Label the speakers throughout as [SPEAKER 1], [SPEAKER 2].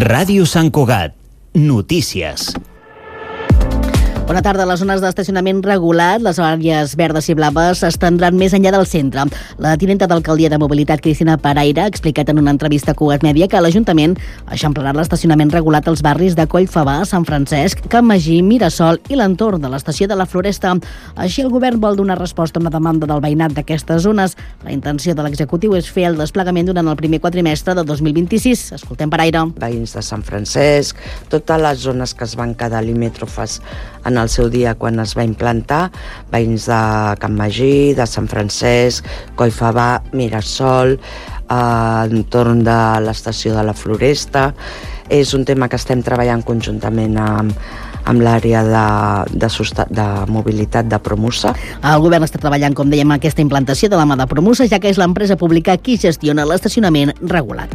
[SPEAKER 1] Ràdio Sant Cugat. Notícies.
[SPEAKER 2] Bona tarda. Les zones d'estacionament regulat, les àrees verdes i blaves, s'estendran més enllà del centre. La tinenta d'Alcaldia de Mobilitat, Cristina Paraire, ha explicat en una entrevista a Cugat Mèdia que l'Ajuntament eixamplarà l'estacionament regulat als barris de Collfabà, Sant Francesc, Can Magí, Mirasol i l'entorn de l'estació de la Floresta. Així, el govern vol donar resposta a una demanda del veïnat d'aquestes zones. La intenció de l'executiu és fer el desplegament durant el primer quadrimestre de 2026. Escoltem Paraire.
[SPEAKER 3] Veïns de Sant Francesc, totes les zones que es van quedar limítrofes en el seu dia quan es va implantar, veïns de Can Magí, de Sant Francesc, Collfabà, Mirasol, entorn de l'estació de la Floresta. És un tema que estem treballant conjuntament amb l'àrea de mobilitat de Promusa.
[SPEAKER 2] El govern està treballant, com dèiem, aquesta implantació de la mà de Promusa, ja que és l'empresa pública qui gestiona l'estacionament regulat.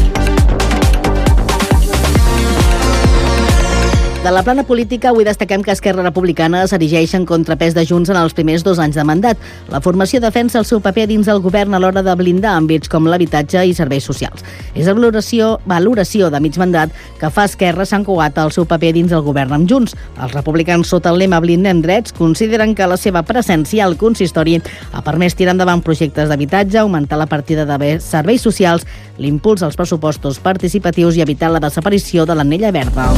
[SPEAKER 2] De la plana política, avui destaquem que Esquerra Republicana s'erigeix en contrapès de Junts en els primers 2 anys de mandat. La formació defensa el seu paper dins del govern a l'hora de blindar àmbits com l'habitatge i serveis socials. És la valoració de mig mandat que fa Esquerra Sant Cugat el seu paper dins del govern amb Junts. Els republicans, sota el lema Blindem drets, consideren que la seva presència al consistori ha permès tirar endavant projectes d'habitatge, augmentar la partida de serveis socials, l'impuls als pressupostos participatius i evitar la desaparició de l'anella verda.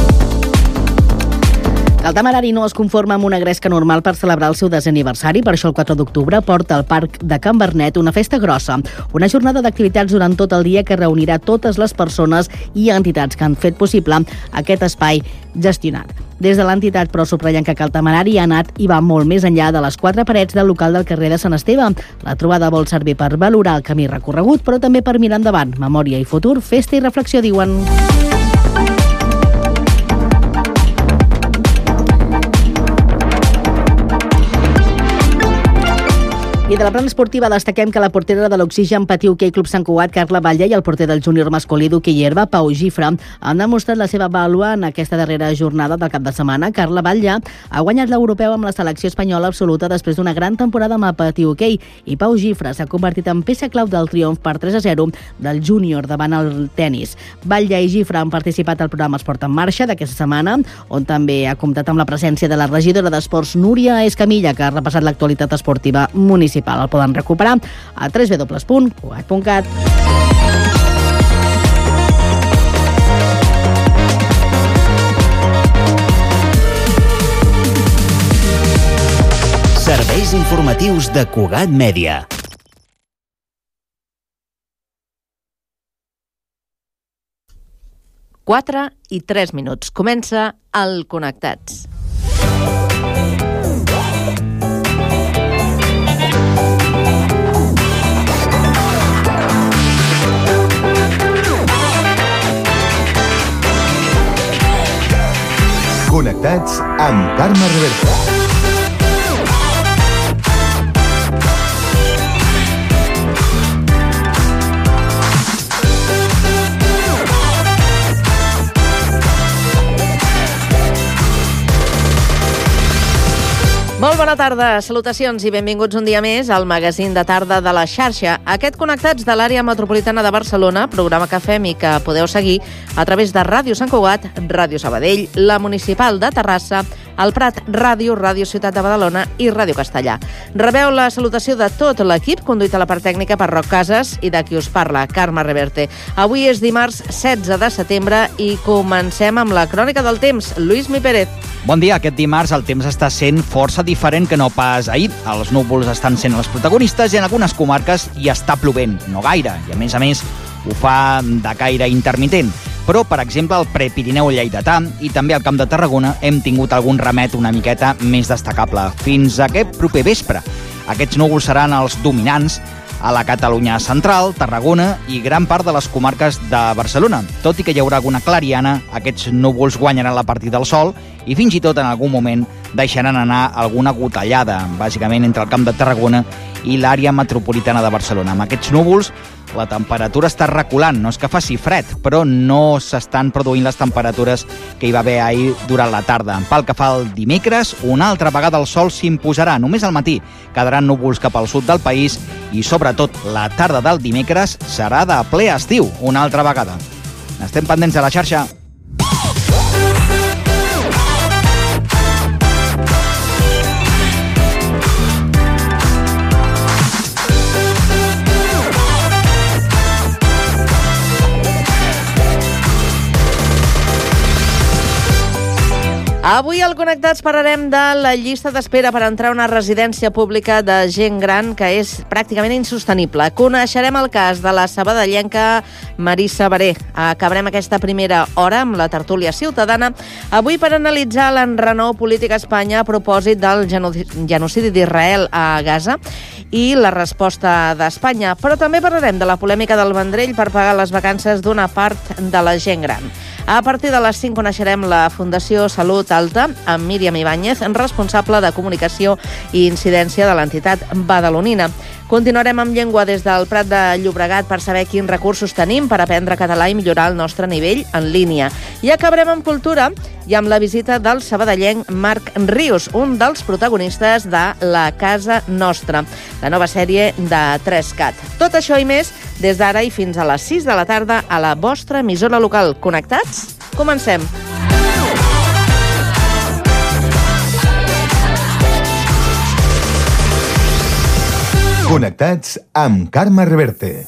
[SPEAKER 2] El Temerari no es conforma amb una gresca normal per celebrar el seu 10è aniversari, per això el 4 d'octubre porta al Parc de Can Bernet una festa grossa, una jornada d'activitats durant tot el dia que reunirà totes les persones i entitats que han fet possible aquest espai gestionat. Des de l'entitat, però, subratllen que el Temerari ha anat i va molt més enllà de les 4 parets del local del carrer de Sant Esteve. La trobada vol servir per valorar el camí recorregut, però també per mirar endavant. Memòria i futur, festa i reflexió, diuen. I de la plana esportiva destaquem que la portera de l'Oxigen Patí Hoquei Club Sant Cugat, Carla Batlle, i el porter del júnior masculí d'hoquei herba, Pau Gifra, han demostrat la seva vàlua en aquesta darrera jornada del cap de setmana. Carla Batlle ha guanyat l'europeu amb la selecció espanyola absoluta després d'una gran temporada amb el Patí Hoquei, i Pau Gifra s'ha convertit en peça clau del triomf per 3-0 del júnior davant el tenis. Batlle i Gifra han participat al programa Esport en Marxa d'aquesta setmana, on també ha comptat amb la presència de la regidora d'Esports Núria Escamilla, que ha repassat l'actualitat esportiva municipal. El poden recuperar a www.cugat.cat.
[SPEAKER 1] Serveis informatius de Cugat Mèdia.
[SPEAKER 4] Quatre i 3 minuts. Comença el Connectats.
[SPEAKER 5] Connectats amb Carme Reverta.
[SPEAKER 4] Molt bona tarda, salutacions i benvinguts un dia més al magazín de tarda de la xarxa. Aquest Connectats de l'àrea metropolitana de Barcelona, programa que fem i que podeu seguir a través de Ràdio Sant Cugat, Ràdio Sabadell, la Municipal de Terrassa, el Prat Ràdio, Ràdio Ciutat de Badalona i Ràdio Castellà. Rebeu la salutació de tot l'equip, conduït a la part tècnica per Roc Casas i de qui us parla, Carme Reverte. Avui és dimarts 16 de setembre i comencem amb la crònica del temps. Lluís Mi Pérez.
[SPEAKER 6] Bon dia. Aquest dimarts el temps està sent força diferent que no pas ahir. Els núvols estan sent els protagonistes i en algunes comarques hi està plovent, no gaire, i a més ho fa de caire intermitent. Però, per exemple, al Prepirineu lleidatà i també al Camp de Tarragona hem tingut algun remet una miqueta més destacable. Fins a aquest proper vespre. Aquests núvols seran els dominants a la Catalunya central, Tarragona i gran part de les comarques de Barcelona. Tot i que hi haurà alguna clariana, aquests núvols guanyaran la partida del sol i fins i tot en algun moment deixaran anar alguna gotellada, bàsicament entre el Camp de Tarragona i l'àrea metropolitana de Barcelona. Amb aquests núvols la temperatura està reculant, no és que faci fred, però no s'estan produint les temperatures que hi va haver ahir durant la tarda. Pel que fa al dimecres, una altra vegada el sol s'imposarà. Només al matí quedaran núvols cap al sud del país i, sobretot, la tarda del dimecres serà de ple estiu, una altra vegada. Estem pendents a la xarxa.
[SPEAKER 4] Avui al Connectats parlarem de la llista d'espera per entrar a una residència pública de gent gran que és pràcticament insostenible. Coneixerem el cas de la sabadellenca Marissa Baré. Acabarem aquesta primera hora amb la tertúlia ciutadana, avui per analitzar l'enrenou polític a Espanya a propòsit del genocidi d'Israel a Gaza i la resposta d'Espanya. Però també parlarem de la polèmica del Vendrell per pagar les vacances d'una part de la gent gran. A partir de les 5 coneixerem la Fundació Salut Alta amb Míriam Ibáñez, responsable de comunicació i incidència de l'entitat badalonina. Continuarem amb llengua des del Prat de Llobregat per saber quins recursos tenim per aprendre català i millorar el nostre nivell en línia. I acabarem amb cultura i amb la visita del sabadellenc Marc Rius, un dels protagonistes de La Casa Nostra, la nova sèrie de 3CAT. Tot això i més des d'ara i fins a les 6 de la tarda a la vostra emissora local. Connectats? Comencem!
[SPEAKER 5] Connectats amb Carme Reverte.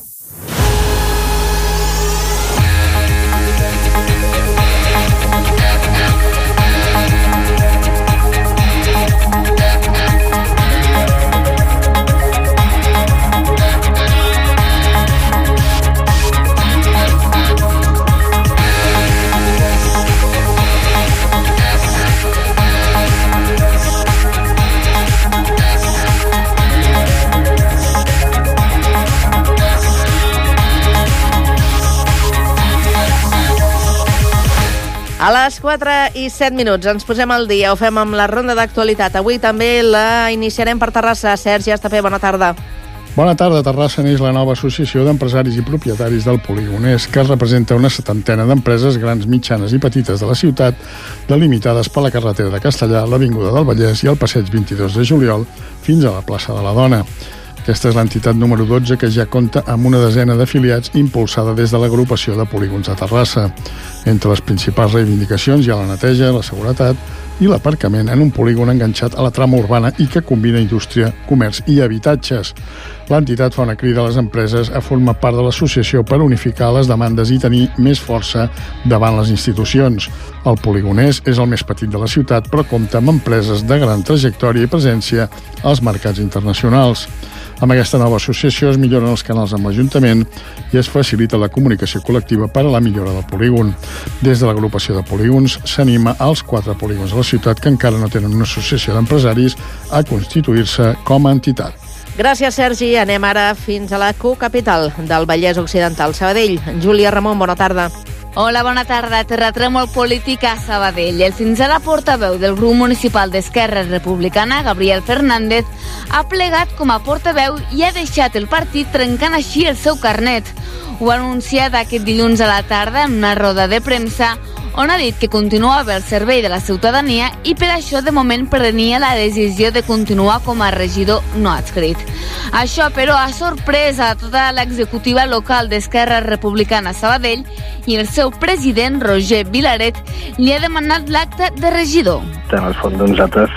[SPEAKER 4] A les 4 i 7 minuts ens posem al dia, ho fem amb la ronda d'actualitat. Avui també la iniciarem per Terrassa. Sergi Estapé, bona tarda.
[SPEAKER 7] Bona tarda. A Terrassa neix la nova associació d'empresaris i propietaris del Poligonès, que representa una 70 d'empreses grans, mitjanes i petites de la ciutat, delimitades per la carretera de Castellà, l'Avinguda del Vallès i el passeig 22 de juliol fins a la plaça de la Dona. Aquesta és l'entitat número 12 que ja compta amb una desena d'afiliats impulsada des de l'agrupació de polígons de Terrassa. Entre les principals reivindicacions hi ha la neteja, la seguretat i l'aparcament en un polígon enganxat a la trama urbana i que combina indústria, comerç i habitatges. L'entitat fa una crida a les empreses a formar part de l'associació per unificar les demandes i tenir més força davant les institucions. El Poligonès és el més petit de la ciutat, però compta amb empreses de gran trajectòria i presència als mercats internacionals. Amb aquesta nova associació es milloren els canals amb l'Ajuntament i es facilita la comunicació col·lectiva per a la millora del polígon. Des de l'agrupació de polígons s'anima als 4 polígons de la ciutat que encara no tenen una associació d'empresaris a constituir-se com a entitat.
[SPEAKER 4] Gràcies, Sergi. Anem ara fins a la cocapital del Vallès Occidental, Sabadell. Júlia Ramon, bona tarda.
[SPEAKER 8] Hola, bona tarda. Terratrèmol polític a Sabadell. El fins ara portaveu del grup municipal d'Esquerra Republicana, Gabriel Fernández, ha plegat com a portaveu i ha deixat el partit trencant així el seu carnet. Ho ha anunciat aquest dilluns a la tarda en una roda de premsa on ha dit que continuava al servei de la ciutadania i per això de moment prenia la decisió de continuar com a regidor no adscrit. Això, però, ha sorprès a tota l'executiva local d'Esquerra Republicana a Sabadell i el seu president, Roger Vilaret, li ha demanat l'acte de regidor.
[SPEAKER 9] En el fons, nosaltres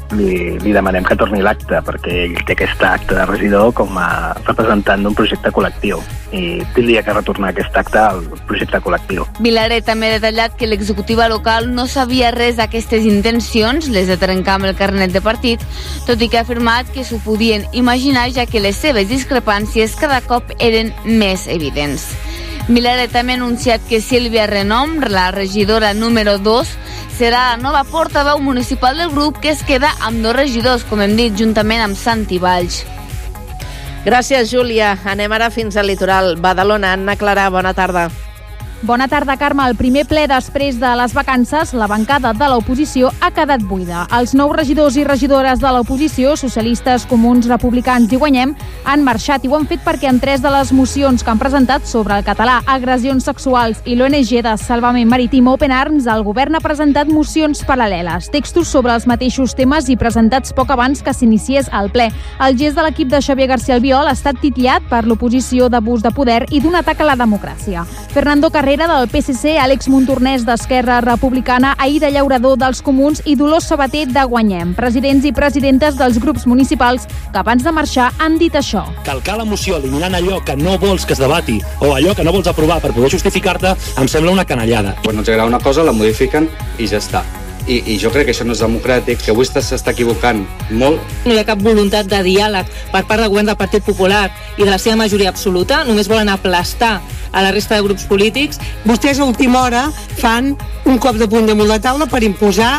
[SPEAKER 9] li demanem que torni l'acte perquè ell té aquest acte de regidor com a representant d'un projecte col·lectiu i tindria que retornar aquest acte al projecte col·lectiu.
[SPEAKER 8] Vilaret també ha detallat que l'executiva local no sabia res d'aquestes intencions, les de trencar amb el carnet de partit, tot i que ha afirmat que s'ho podien imaginar ja que les seves discrepàncies cada cop eren més evidents. Vilaret també ha anunciat que Sílvia Renom, la regidora número 2, serà la nova portaveu municipal del grup, que es queda amb 2 regidors, com hem dit, juntament amb Santi Valls.
[SPEAKER 4] Gràcies, Júlia. Anem ara fins al litoral. Badalona, Anna Clara, bona tarda.
[SPEAKER 10] Bona tarda, Carme. El primer ple després de les vacances, la bancada de l'oposició ha quedat buida. Els 9 regidors i regidores de l'oposició, socialistes, comuns, republicans i Guanyem, han marxat i ho han fet perquè en 3 de les mocions que han presentat sobre el català, agressions sexuals i l'ONG de Salvament Marítim Open Arms, el govern ha presentat mocions paral·leles, textos sobre els mateixos temes i presentats poc abans que s'iniciés el ple. El gest de l'equip de Xavier García Albiol ha estat titllat per l'oposició d'abús de poder i d'un atac a la democràcia. Fernando Carrillo Carrera del PSC, Àlex Montornès d'Esquerra Republicana, Aïda Llaurador dels Comuns i Dolors Sabater de Guanyem. Presidents i presidentes dels grups municipals que abans de marxar han dit això.
[SPEAKER 11] Calcar la moció eliminant allò que no vols que es debati o allò que no vols aprovar per poder justificar-te em sembla una canallada.
[SPEAKER 12] Quan no els agrada una cosa la modifiquen i ja està. I jo crec que això no és democràtic, que avui s'està equivocant molt.
[SPEAKER 13] No hi ha cap voluntat de diàleg per part del govern del Partit Popular i de la seva majoria absoluta, només volen aplastar a la resta de grups polítics.
[SPEAKER 14] Vostès a última hora fan un cop de puny damunt la taula per imposar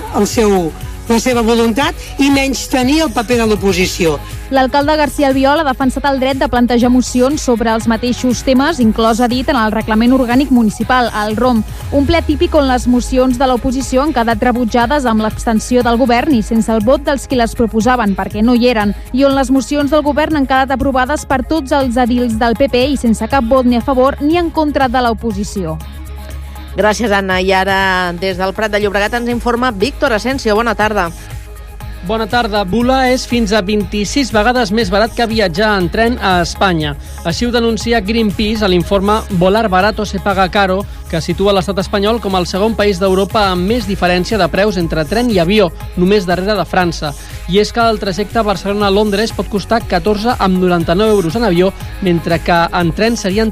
[SPEAKER 14] la seva voluntat i menystenir el paper de l'oposició.
[SPEAKER 10] L'alcalde García Albiol ha defensat el dret de plantejar mocions sobre els mateixos temes, inclòs, ha dit, en el reglament orgànic municipal, el ROM. Un ple típic on les mocions de l'oposició han quedat rebutjades amb l'abstenció del govern i sense el vot dels qui les proposaven, perquè no hi eren, i on les mocions del govern han quedat aprovades per tots els edils del PP i sense cap vot ni a favor ni en contra de l'oposició.
[SPEAKER 4] Gràcies, Anna. I ara, des del Prat de Llobregat, ens informa Víctor Asensio. Bona tarda.
[SPEAKER 15] Bona tarda. Volar és fins a 26 vegades més barat que viatjar en tren a Espanya. Així ho denuncia Greenpeace a l'informe Volar barato se paga caro, que situa l'estat espanyol com el segon país d'Europa amb més diferència de preus entre tren i avió, només darrere de França. I és que el trajecte Barcelona-Londres pot costar 14,99 euros en avió, mentre que en tren serien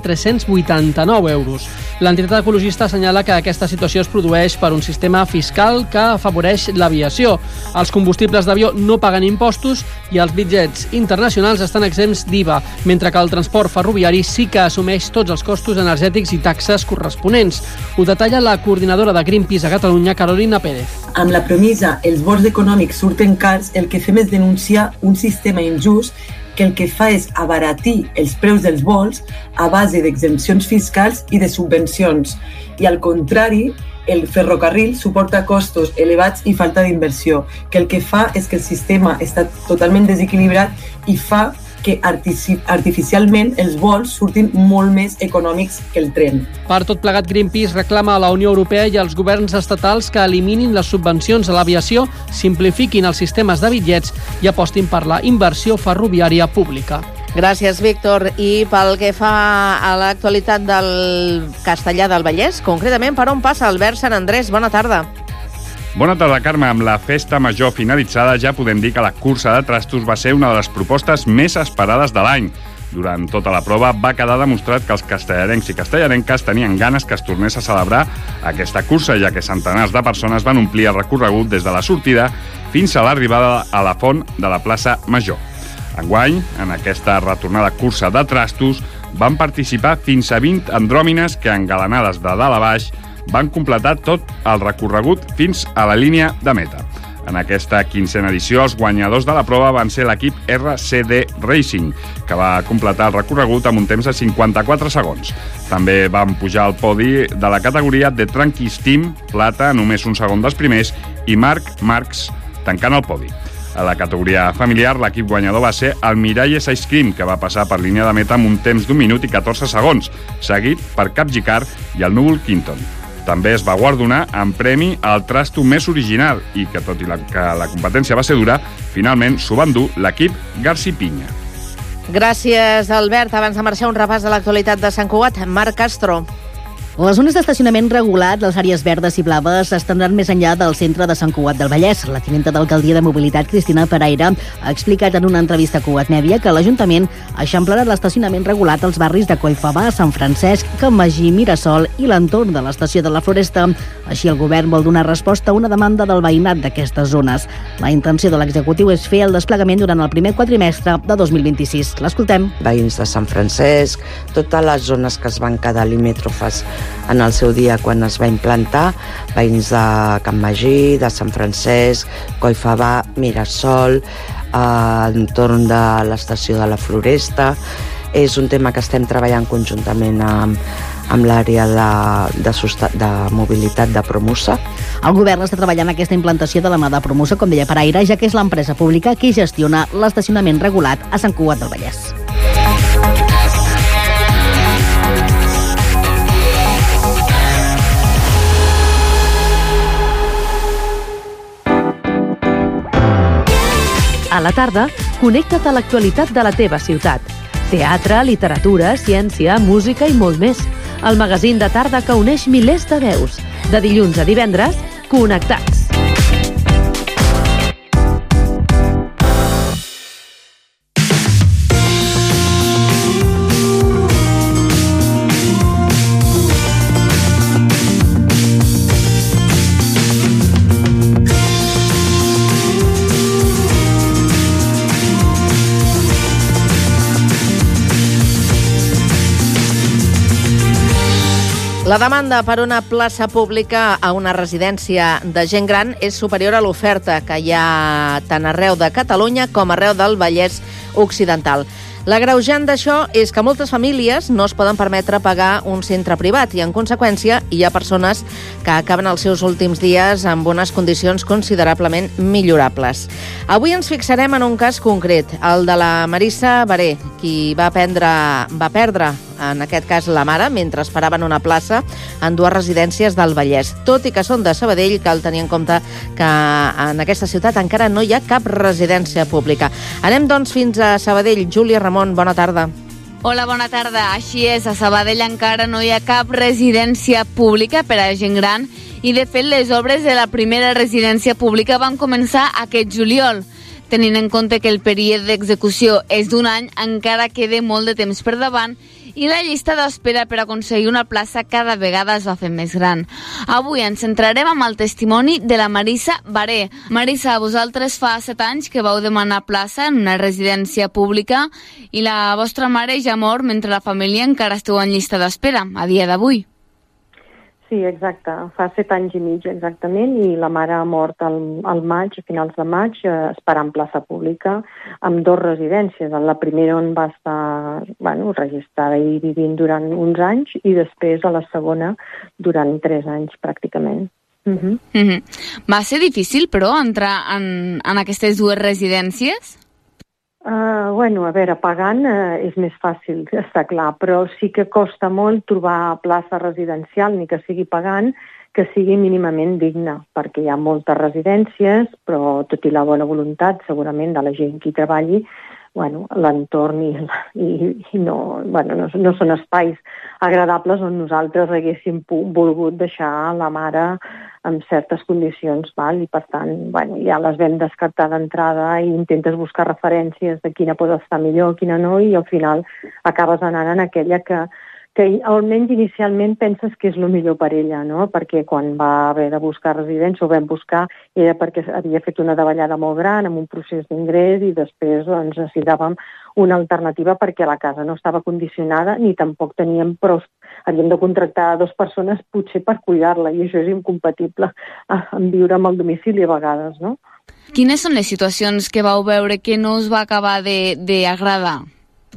[SPEAKER 15] 389 euros. L'entitat ecologista assenyala que aquesta situació es produeix per un sistema fiscal que afavoreix l'aviació. Els combustibles d'avió no paguen impostos i els bitllets internacionals estan exempts d'IVA, mentre que el transport ferroviari sí que assumeix tots els costos energètics i taxes corresponents. Ho detalla la coordinadora de Greenpeace a Catalunya, Carolina Pérez.
[SPEAKER 16] Amb la premissa els vols econòmics surten cars, el que fem és denunciar un sistema injust que el que fa és abaratir els preus dels vols a base d'exempcions fiscals i de subvencions. I al contrari, el ferrocarril suporta costos elevats i falta d'inversió, que el que fa és que el sistema està totalment desequilibrat i fa que artificialment els vols surtin molt més econòmics que el tren.
[SPEAKER 15] Per tot plegat, Greenpeace reclama a la Unió Europea i als governs estatals que eliminin les subvencions a l'aviació, simplifiquin els sistemes de bitllets i apostin per la inversió ferroviària pública.
[SPEAKER 4] Gràcies, Víctor. I pel que fa a l'actualitat del Castellar del Vallès, concretament per on passa Albert Sant Andrés? Bona tarda.
[SPEAKER 17] Bona tarda, Carme. Amb la festa major finalitzada ja podem dir que la cursa de trastos va ser una de les propostes més esperades de l'any. Durant tota la prova va quedar demostrat que els castellarencs i castellarenques tenien ganes que es tornés a celebrar aquesta cursa, ja que centenars de persones van omplir el recorregut des de la sortida fins a l'arribada a la font de la plaça Major. Enguany, en aquesta retornada cursa de trastos, van participar fins a 20 andròmines que, engalanades de dalt a baix, van completar tot el recorregut fins a la línia de meta. En aquesta 15a edició, els guanyadors de la prova van ser l'equip RCD Racing, que va completar el recorregut amb un temps de 54 segons. També van pujar al podi de la categoria de Tranquis Team, plata, només un segon dels primers, i Marc Marx tancant el podi. A la categoria familiar, l'equip guanyador va ser el Miralles Ice Cream, que va passar per línia de meta amb un temps d'1 minut i 14 segons, seguit per Capgicar i el Núvol Quinton. També es va guardonar amb premi al trasto més original i que, tot i que la competència va ser dura, finalment s'ho van dur l'equip Garci Pinya.
[SPEAKER 4] Gràcies, Albert. Abans de marxar, un repàs de l'actualitat de Sant Cugat. Marc Castro.
[SPEAKER 2] Les zones d'estacionament regulat, les àrees verdes i blaves, s'estendran més enllà del centre de Sant Cugat del Vallès. La tinenta d'Alcaldia de Mobilitat, Cristina Pereira, ha explicat en una entrevista a Cugat Mèdia que l'Ajuntament eixamplarà l'estacionament regulat als barris de Collfabà, Sant Francesc, Can Magí, Mirasol i l'entorn de l'estació de la Floresta. Així, el govern vol donar resposta a una demanda del veïnat d'aquestes zones. La intenció de l'executiu és fer el desplegament durant el primer quadrimestre de 2026. L'escoltem.
[SPEAKER 3] Veïns de Sant Francesc, totes les zones que es van quedar limítrofes en el seu dia quan es va implantar, veïns de Can Magí, de Sant Francesc, Collfabà, Mirasol, entorn de l'estació de la Floresta. És un tema que estem treballant conjuntament amb l'àrea de mobilitat de Promusa.
[SPEAKER 2] El govern està treballant aquesta implantació de la mà de Promusa, com deia Pereira, ja que és l'empresa pública que gestiona l'estacionament regulat a Sant Cugat del Vallès.
[SPEAKER 18] A la tarda, connecta't a l'actualitat de la teva ciutat. Teatre, literatura, ciència, música i molt més. el magazín de tarda que uneix milers de veus. De dilluns a divendres, Connectats.
[SPEAKER 4] La demanda per una plaça pública a una residència de gent gran és superior a l'oferta que hi ha tant arreu de Catalunya com arreu del Vallès Occidental. L'agreujant d'això és que moltes famílies no es poden permetre pagar un centre privat i, en conseqüència, hi ha persones que acaben els seus últims dies amb unes condicions considerablement millorables. Avui ens fixarem en un cas concret, el de la Marissa Baré, qui va perdre, en aquest cas la mare, mentre esperaven una plaça en dues residències del Vallès. Tot i que són de Sabadell, cal tenir en compte que en aquesta ciutat encara no hi ha cap residència pública. Anem, doncs, fins a Sabadell. Júlia Ramon, bona tarda.
[SPEAKER 8] Hola, bona tarda. Així és, a Sabadell encara no hi ha cap residència pública per a gent gran i, de fet, les obres de la primera residència pública van començar aquest juliol. Tenint en compte que el període d'execució és d'un any, encara queda molt de temps per davant i la llista d'espera per aconseguir una plaça cada vegada es va fent més gran. Avui ens centrarem amb el testimoni de la Marissa Baré. Marissa, vosaltres fa 7 anys que vau demanar plaça en una residència pública i la vostra mare ja mor mentre la família encara esteu en llista d'espera, a dia d'avui.
[SPEAKER 19] Sí, exacte. Fa 7 anys i mig, exactament, i la mare ha mort al maig, a finals de maig, esperant plaça pública, amb 2 residències. La primera on va estar registrada i vivint durant uns anys, i després a la segona durant 3 anys, pràcticament.
[SPEAKER 8] Va ser difícil, però, entrar en aquestes 2 residències?
[SPEAKER 19] A veure, pagant és més fàcil, està clar, però sí que costa molt trobar plaça residencial, ni que sigui pagant, que sigui mínimament digna, perquè hi ha moltes residències, però tot i la bona voluntat, segurament, de la gent que hi treballi, l'entorn no són espais agradables on nosaltres haguéssim volgut deixar la mare en certes condicions, i per tant, ja les vam descartar d'entrada i intentes buscar referències de quina pot estar millor, quina no, i al final acabes anant en aquella que almenys inicialment penses que és el millor per ella, no? Perquè quan va haver de buscar residència, ho vam buscar, era perquè havia fet una davallada molt gran, amb un procés d'ingrés, i després necessitàvem una alternativa perquè la casa no estava condicionada ni tampoc teníem prou. Havíem de contractar 2 persones potser per cuidar-la, i això és incompatible amb viure amb el domicili a vegades, no?
[SPEAKER 8] Quines són les situacions que vau veure que no us va acabar d'agradar?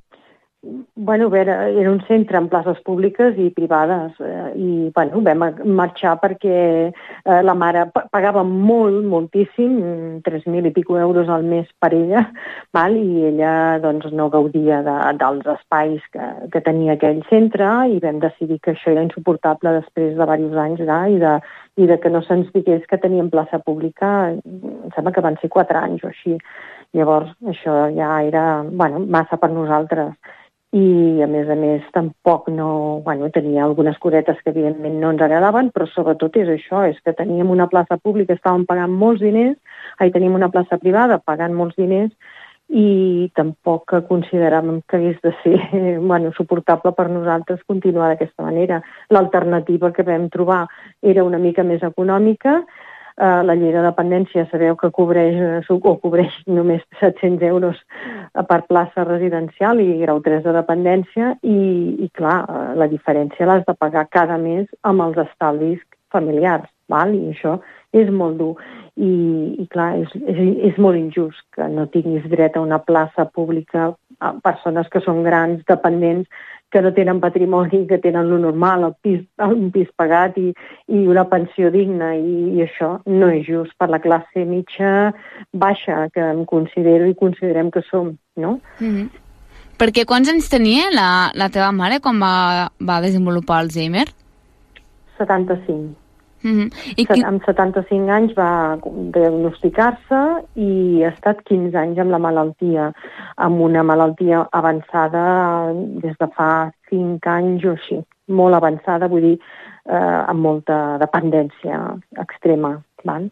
[SPEAKER 19] Era un centre amb places públiques i privades i vam marxar perquè la mare pagava moltíssim, 3.000 i pico euros al mes per ella, i ella no gaudia dels espais que tenia aquell centre, i vam decidir que això era insuportable després de diversos anys i de que no se'ns digués que teníem plaça pública. Em sembla que van ser 4 anys o així. Llavors això ja era massa per nosaltres. I, a més, tampoc tenia algunes cosetes que evidentment no ens agradaven, però sobretot és això, és que teníem una plaça pública, estàvem pagant molts diners, teníem una plaça privada pagant molts diners, i tampoc consideràvem que hagués de ser suportable per nosaltres continuar d'aquesta manera. L'alternativa que vam trobar era una mica més econòmica. La llei de dependència sabeu que cobreix només 700 euros per plaça residencial i grau 3 de dependència, i clar, la diferència l'has de pagar cada mes amb els estalvis familiars, i això és molt dur. I clar, és molt injust que no tinguis dret a una plaça pública a persones que són grans, dependents, que no tenen patrimoni, que tenen lo normal, un pis pagat i una pensió digna, i això no és just per la classe mitja baixa que em considero i considerem que som, no?
[SPEAKER 8] Perquè quants anys tenia la teva mare quan va desenvolupar Alzheimer?
[SPEAKER 19] 75. Amb 75 anys va diagnosticar-se i ha estat 15 anys amb la malaltia, amb una malaltia avançada des de fa 5 anys o així, molt avançada, vull dir, amb molta dependència extrema. Val?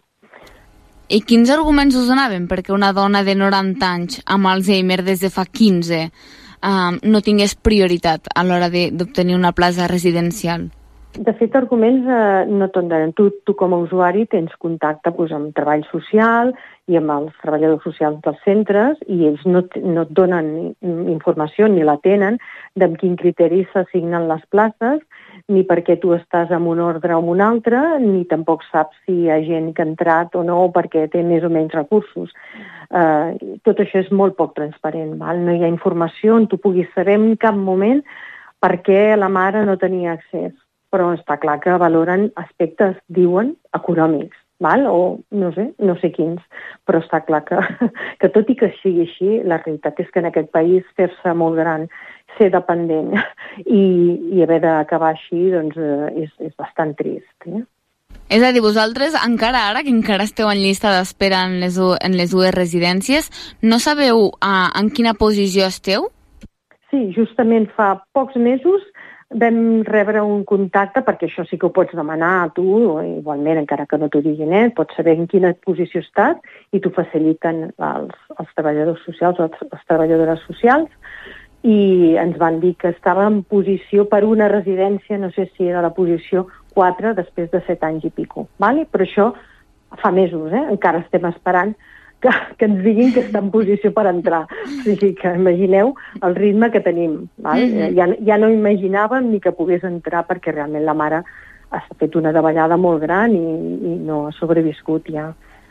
[SPEAKER 8] I quins arguments us donaven perquè una dona de 90 anys amb Alzheimer des de fa 15 no tingués prioritat a l'hora d'obtenir una plaça residencial?
[SPEAKER 19] De fet, arguments no te'n donen. Tu com a usuari tens contacte amb treball social i amb els treballadors socials dels centres i ells no et donen informació ni la tenen de quin criteri s'assignen les places, ni perquè tu estàs en un ordre o en un altre, ni tampoc saps si hi ha gent que ha entrat o no perquè té més o menys recursos. Tot això és molt poc transparent. Val? No hi ha informació on tu puguis saber en cap moment per què la mare no tenia accés. Però està clar que valoren aspectes, diuen, econòmics, val? O no sé quins, però està clar que tot i que sigui així, la realitat és que en aquest país fer-se molt gran, ser dependent i haver d'acabar així, doncs és bastant trist.
[SPEAKER 8] És a dir, vosaltres encara ara, que encara esteu en llista d'espera en les dues residències, no sabeu en quina posició esteu?
[SPEAKER 19] Sí, justament fa pocs mesos vam rebre un contacte, perquè això sí que ho pots demanar a tu, igualment, encara que no t'ho diguin, pots saber en quina posició estàs i t'ho faciliten els treballadors socials o les treballadores socials, i ens van dir que estava en posició per una residència, no sé si era la posició 4 després de 7 anys i pico. Vale? Però això fa mesos, encara estem esperant que ens diguin que està en posició per entrar. O sigui que imagineu el ritme que tenim. Val? Ja no imaginàvem ni que pogués entrar perquè realment la mare ha fet una davallada molt gran i no ha sobreviscut ja.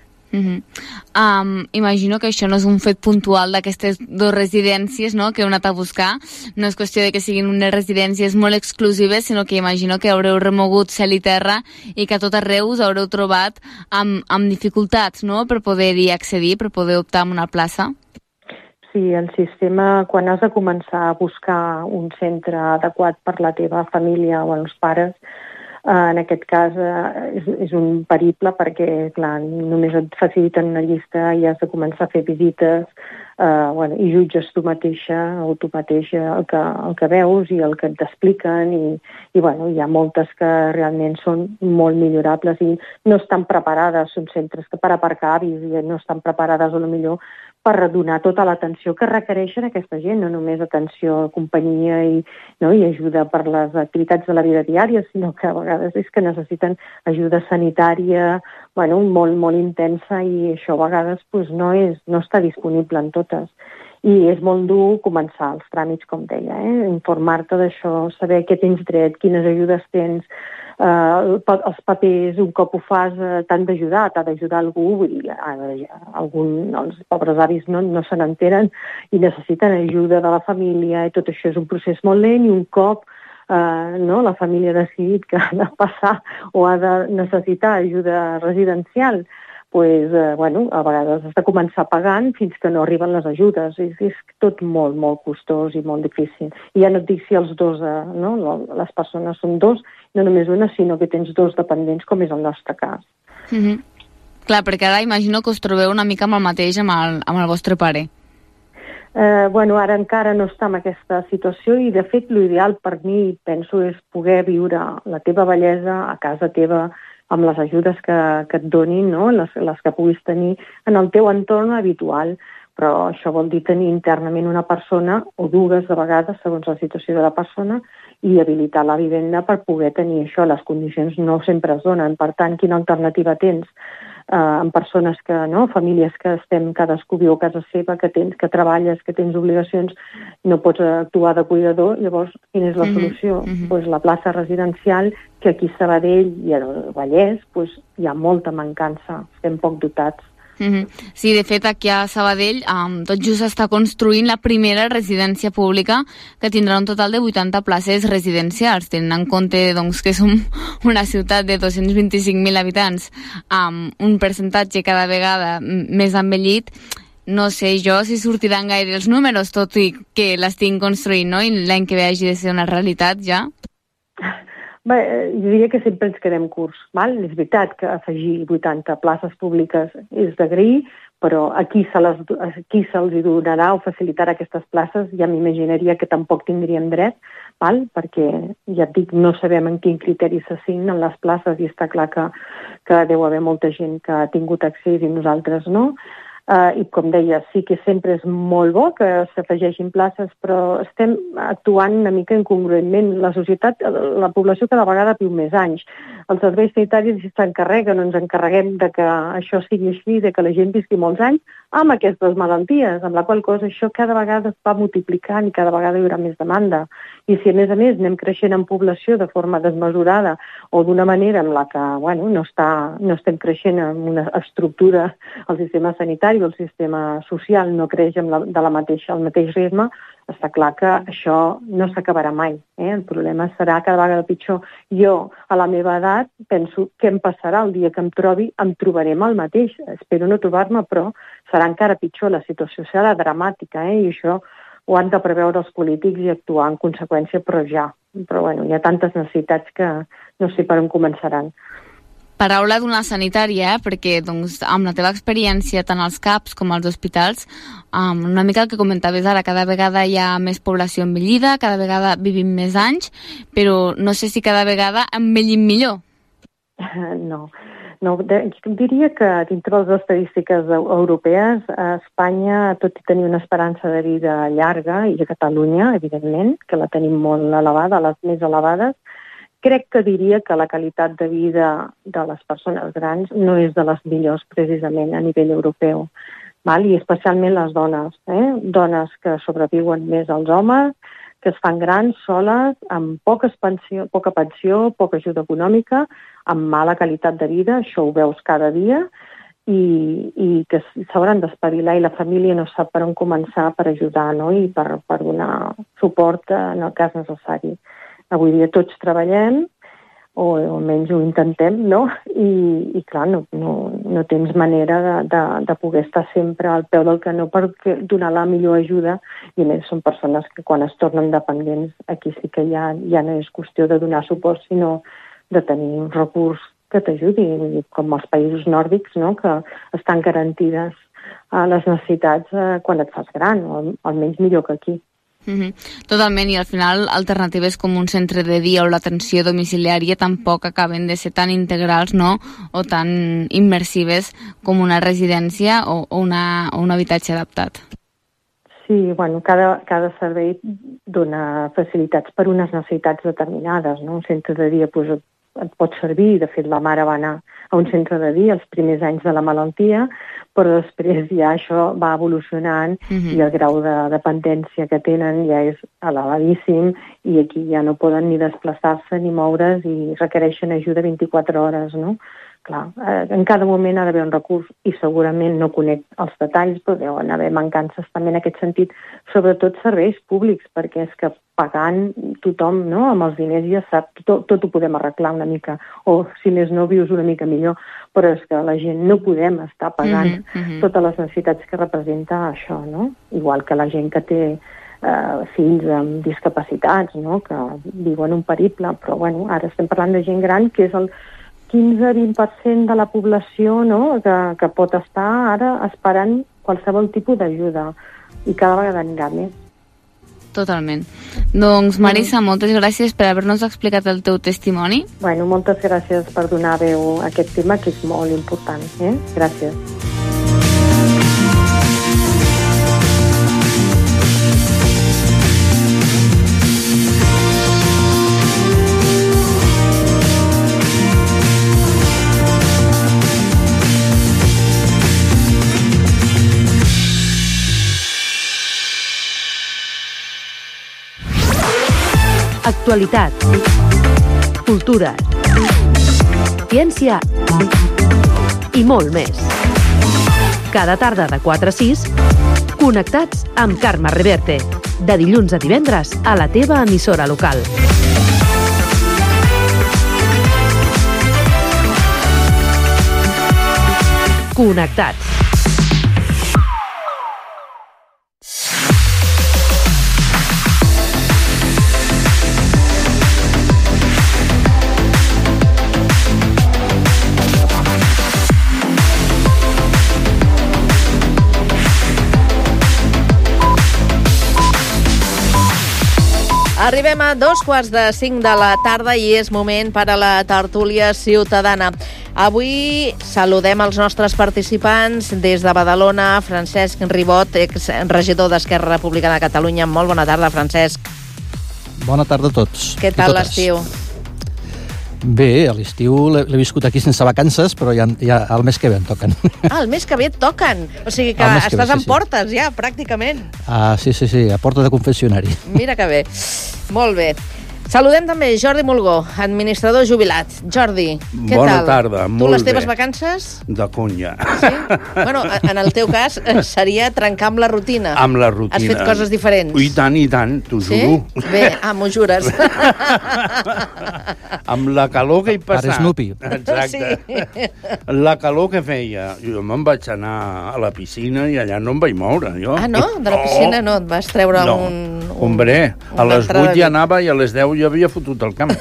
[SPEAKER 8] Imagino que això no és un fet puntual d'aquestes dues residències, no?, que heu anat a buscar. No és qüestió de que siguin unes residències molt exclusives, sinó que imagino que haureu remogut cel i terra i que a tot arreu us haureu trobat amb dificultats, no?, per poder-hi accedir, per poder optar a una plaça.
[SPEAKER 19] Sí, el sistema, quan has de començar a buscar un centre adequat per la teva família o els pares, en aquest cas és un periple perquè, clar, només et faciliten una llista i has de començar a fer visites i jutges tu mateixa o tu mateixa el que veus i el que t'expliquen i hi ha moltes que realment són molt millorables i no estan preparades, són centres que per aparcar avis i no estan preparades a lo millor per donar tota l'atenció que requereixen aquesta gent, no només atenció, companyia i ajuda per les activitats de la vida diària, sinó que a vegades és que necessiten ajuda sanitària molt, molt intensa i això a vegades no està disponible en totes. I és molt dur començar els tràmits, com deia, informar-te d'això, saber què tens dret, quines ajudes tens, els papers, un cop ho fas, t'ha d'ajudar algú, els pobres avis no se n'enteren i necessiten ajuda de la família i tot això és un procés molt lent i un cop la família ha decidit que ha de passar o ha de necessitar ajuda residencial, a vegades has de començar pagant fins que no arriben les ajudes. És tot molt, molt costós i molt difícil. I ja no et dic si els dos, les persones són dos, no només una, sinó que tens dos dependents, com és el nostre cas.
[SPEAKER 8] Clar, perquè ara imagino que us trobeu una mica amb el mateix amb el vostre pare.
[SPEAKER 19] Ara encara no està en aquesta situació i, de fet, l'ideal per mi, penso, és poder viure la teva bellesa a casa teva, amb les ajudes que et donin, les que puguis tenir en el teu entorn habitual. Però això vol dir tenir internament una persona, o dues de vegades, segons la situació de la persona, i habilitar la vivenda per poder tenir això. Les condicions no sempre es donen. Per tant, quina alternativa tens? En persones famílies que estem cadascú viu a casa seva, que treballes, que tens obligacions, no pots actuar de cuidador, llavors quina és la solució? La plaça residencial, que aquí a Sabadell i al Vallès hi ha molta mancança, estem poc dotats.
[SPEAKER 8] Sí, de fet, aquí a Sabadell tot just s'està construint la primera residència pública que tindrà un total de 80 places residencials, tenint en compte que som una ciutat de 225.000 habitants amb un percentatge cada vegada més envellit. No sé jo si sortiran gaire els números, tot i que l'estic construint, no? I l'any que ve hagi de ser una realitat ja.
[SPEAKER 19] Bé, jo diria que sempre ens quedem curts. Val? És veritat que afegir 80 places públiques és d'agrair, però a qui se'ls donarà o facilitarà aquestes places ja m'imaginaria que tampoc tindríem dret, val? Perquè, ja et dic, no sabem en quin criteri s'assignen les places i està clar que deu haver molta gent que ha tingut accés i nosaltres no. I com deia, sí que sempre és molt bo que s'afegeixin places, però estem actuant una mica incongruentment. La societat, la població cada vegada viu més anys. Els serveis sanitaris s'encarreguen, ens encarreguem de que això sigui així, de que la gent visqui molts anys amb aquestes malalties, amb la qual cosa això cada vegada es va multiplicant i cada vegada hi haurà més demanda. I si a més anem creixent en població de forma desmesurada o d'una manera en la que no estem creixent en una estructura al sistema sanitari o el sistema social no creix al mateix ritme, està clar que això no s'acabarà mai. El problema serà cada vegada pitjor. Jo, a la meva edat, penso què em passarà el dia que em trobarem el mateix. Espero no trobar-me, però serà encara pitjor. La situació serà dramàtica, i això ho han de preveure els polítics i actuar en conseqüència, però ja. Però hi ha tantes necessitats que no sé per on començaran.
[SPEAKER 8] Paraula d'una sanitària, perquè amb la teva experiència tant als CAPs com als hospitals, una mica el que comentaves ara, cada vegada hi ha més població envellida, cada vegada vivim més anys, però no sé si cada vegada envellim millor.
[SPEAKER 19] No, diria que dintre les estadístiques europees, a Espanya, tot i tenir una esperança de vida llarga, i a Catalunya, evidentment, que la tenim molt elevada, les més elevades, crec que diria que la qualitat de vida de les persones grans no és de les millors precisament a nivell europeu, i especialment les dones, dones que sobreviuen més als homes, que es fan grans soles, amb poca pensió, poca ajuda econòmica, amb mala qualitat de vida, això ho veus cada dia, i que s'hauran d'espavilar i la família no sap per on començar per ajudar i per donar suport en el cas necessari. Avui dia tots treballem, o almenys ho intentem, I clar, no tens manera de poder estar sempre al peu del canó per donar la millor ajuda, i a més són persones que quan es tornen dependents, aquí sí que ja no és qüestió de donar suport, sinó de tenir un recurs que t'ajudi, com els països nòrdics, que estan garantides les necessitats quan et fas gran, o almenys millor que aquí.
[SPEAKER 8] Totalment, i al final alternatives com un centre de dia o l'atenció domiciliària tampoc acaben de ser tan integrals o tan immersives com una residència o un habitatge adaptat.
[SPEAKER 19] Sí, cada servei dona facilitats per unes necessitats determinades. Un centre de dia et pot servir, de fet la mare va anar a un centre de dia els primers anys de la malaltia, però després ja això va evolucionant i el grau de dependència que tenen ja és elevadíssim i aquí ja no poden ni desplaçar-se ni moure's i requereixen ajuda 24 hores, Clar, en cada moment ha d'haver un recurs i segurament no conec els detalls, però deuen haver mancances també en aquest sentit, sobretot serveis públics, perquè és que pagant tothom, amb els diners ja sap, tot ho podem arreglar una mica, o si més no vius una mica millor, però és que la gent no podem estar pagant totes les necessitats que representa això, Igual que la gent que té fills amb discapacitats, que viuen un periple, però ara estem parlant de gent gran que és el 15-20% de la població que pot estar ara esperant qualsevol tipus d'ajuda i cada vegada anirà més.
[SPEAKER 8] Totalment. Doncs, Marisa, moltes gràcies per haver-nos explicat el teu testimoni.
[SPEAKER 19] Moltes gràcies per donar veu a aquest tema que és molt important. Gràcies.
[SPEAKER 18] Actualitat, cultura, ciència i molt més. Cada tarda de 4 a 6, connectats amb Carme Reverte. De dilluns a divendres a la teva emissora local. Connectats.
[SPEAKER 4] Arribem a 2:45 de la tarda i és moment per a la tertúlia ciutadana. Avui saludem els nostres participants des de Badalona. Francesc Ribot, exregidor d'Esquerra Republicana de Catalunya. Molt bona tarda, Francesc.
[SPEAKER 20] Bona tarda a tots.
[SPEAKER 4] Què tal l'estiu?
[SPEAKER 20] Bé, a l'estiu l'he viscut aquí sense vacances, però ja el mes que ve em toquen.
[SPEAKER 4] Ah, el mes que ve et toquen. O sigui que estàs en portes ja, pràcticament.
[SPEAKER 20] Ah, sí, a porta de confessionari.
[SPEAKER 4] Mira que bé. Molt bé. Saludem també Jordi Mulgó, administrador jubilat. Jordi, què tal?
[SPEAKER 21] Bona tarda, molt bé.
[SPEAKER 4] Tu les teves vacances?
[SPEAKER 21] De conya.
[SPEAKER 4] Sí? Bueno, en el teu cas seria trencar amb la rutina.
[SPEAKER 21] Amb la rutina.
[SPEAKER 4] Has fet coses diferents.
[SPEAKER 21] I tant, t'ho juro.
[SPEAKER 4] Sí? Bé, m'ho jures.
[SPEAKER 21] Amb la calor que he passat.
[SPEAKER 20] Per Snoopy.
[SPEAKER 21] Exacte. Sí. La calor que feia. Jo me'n vaig anar a la piscina i allà no em vaig moure. Jo.
[SPEAKER 4] Ah, no? De la piscina no? Et vas treure un...
[SPEAKER 21] Hombre, a les 8 ja anava i a les 10 ja havia fotut el camp.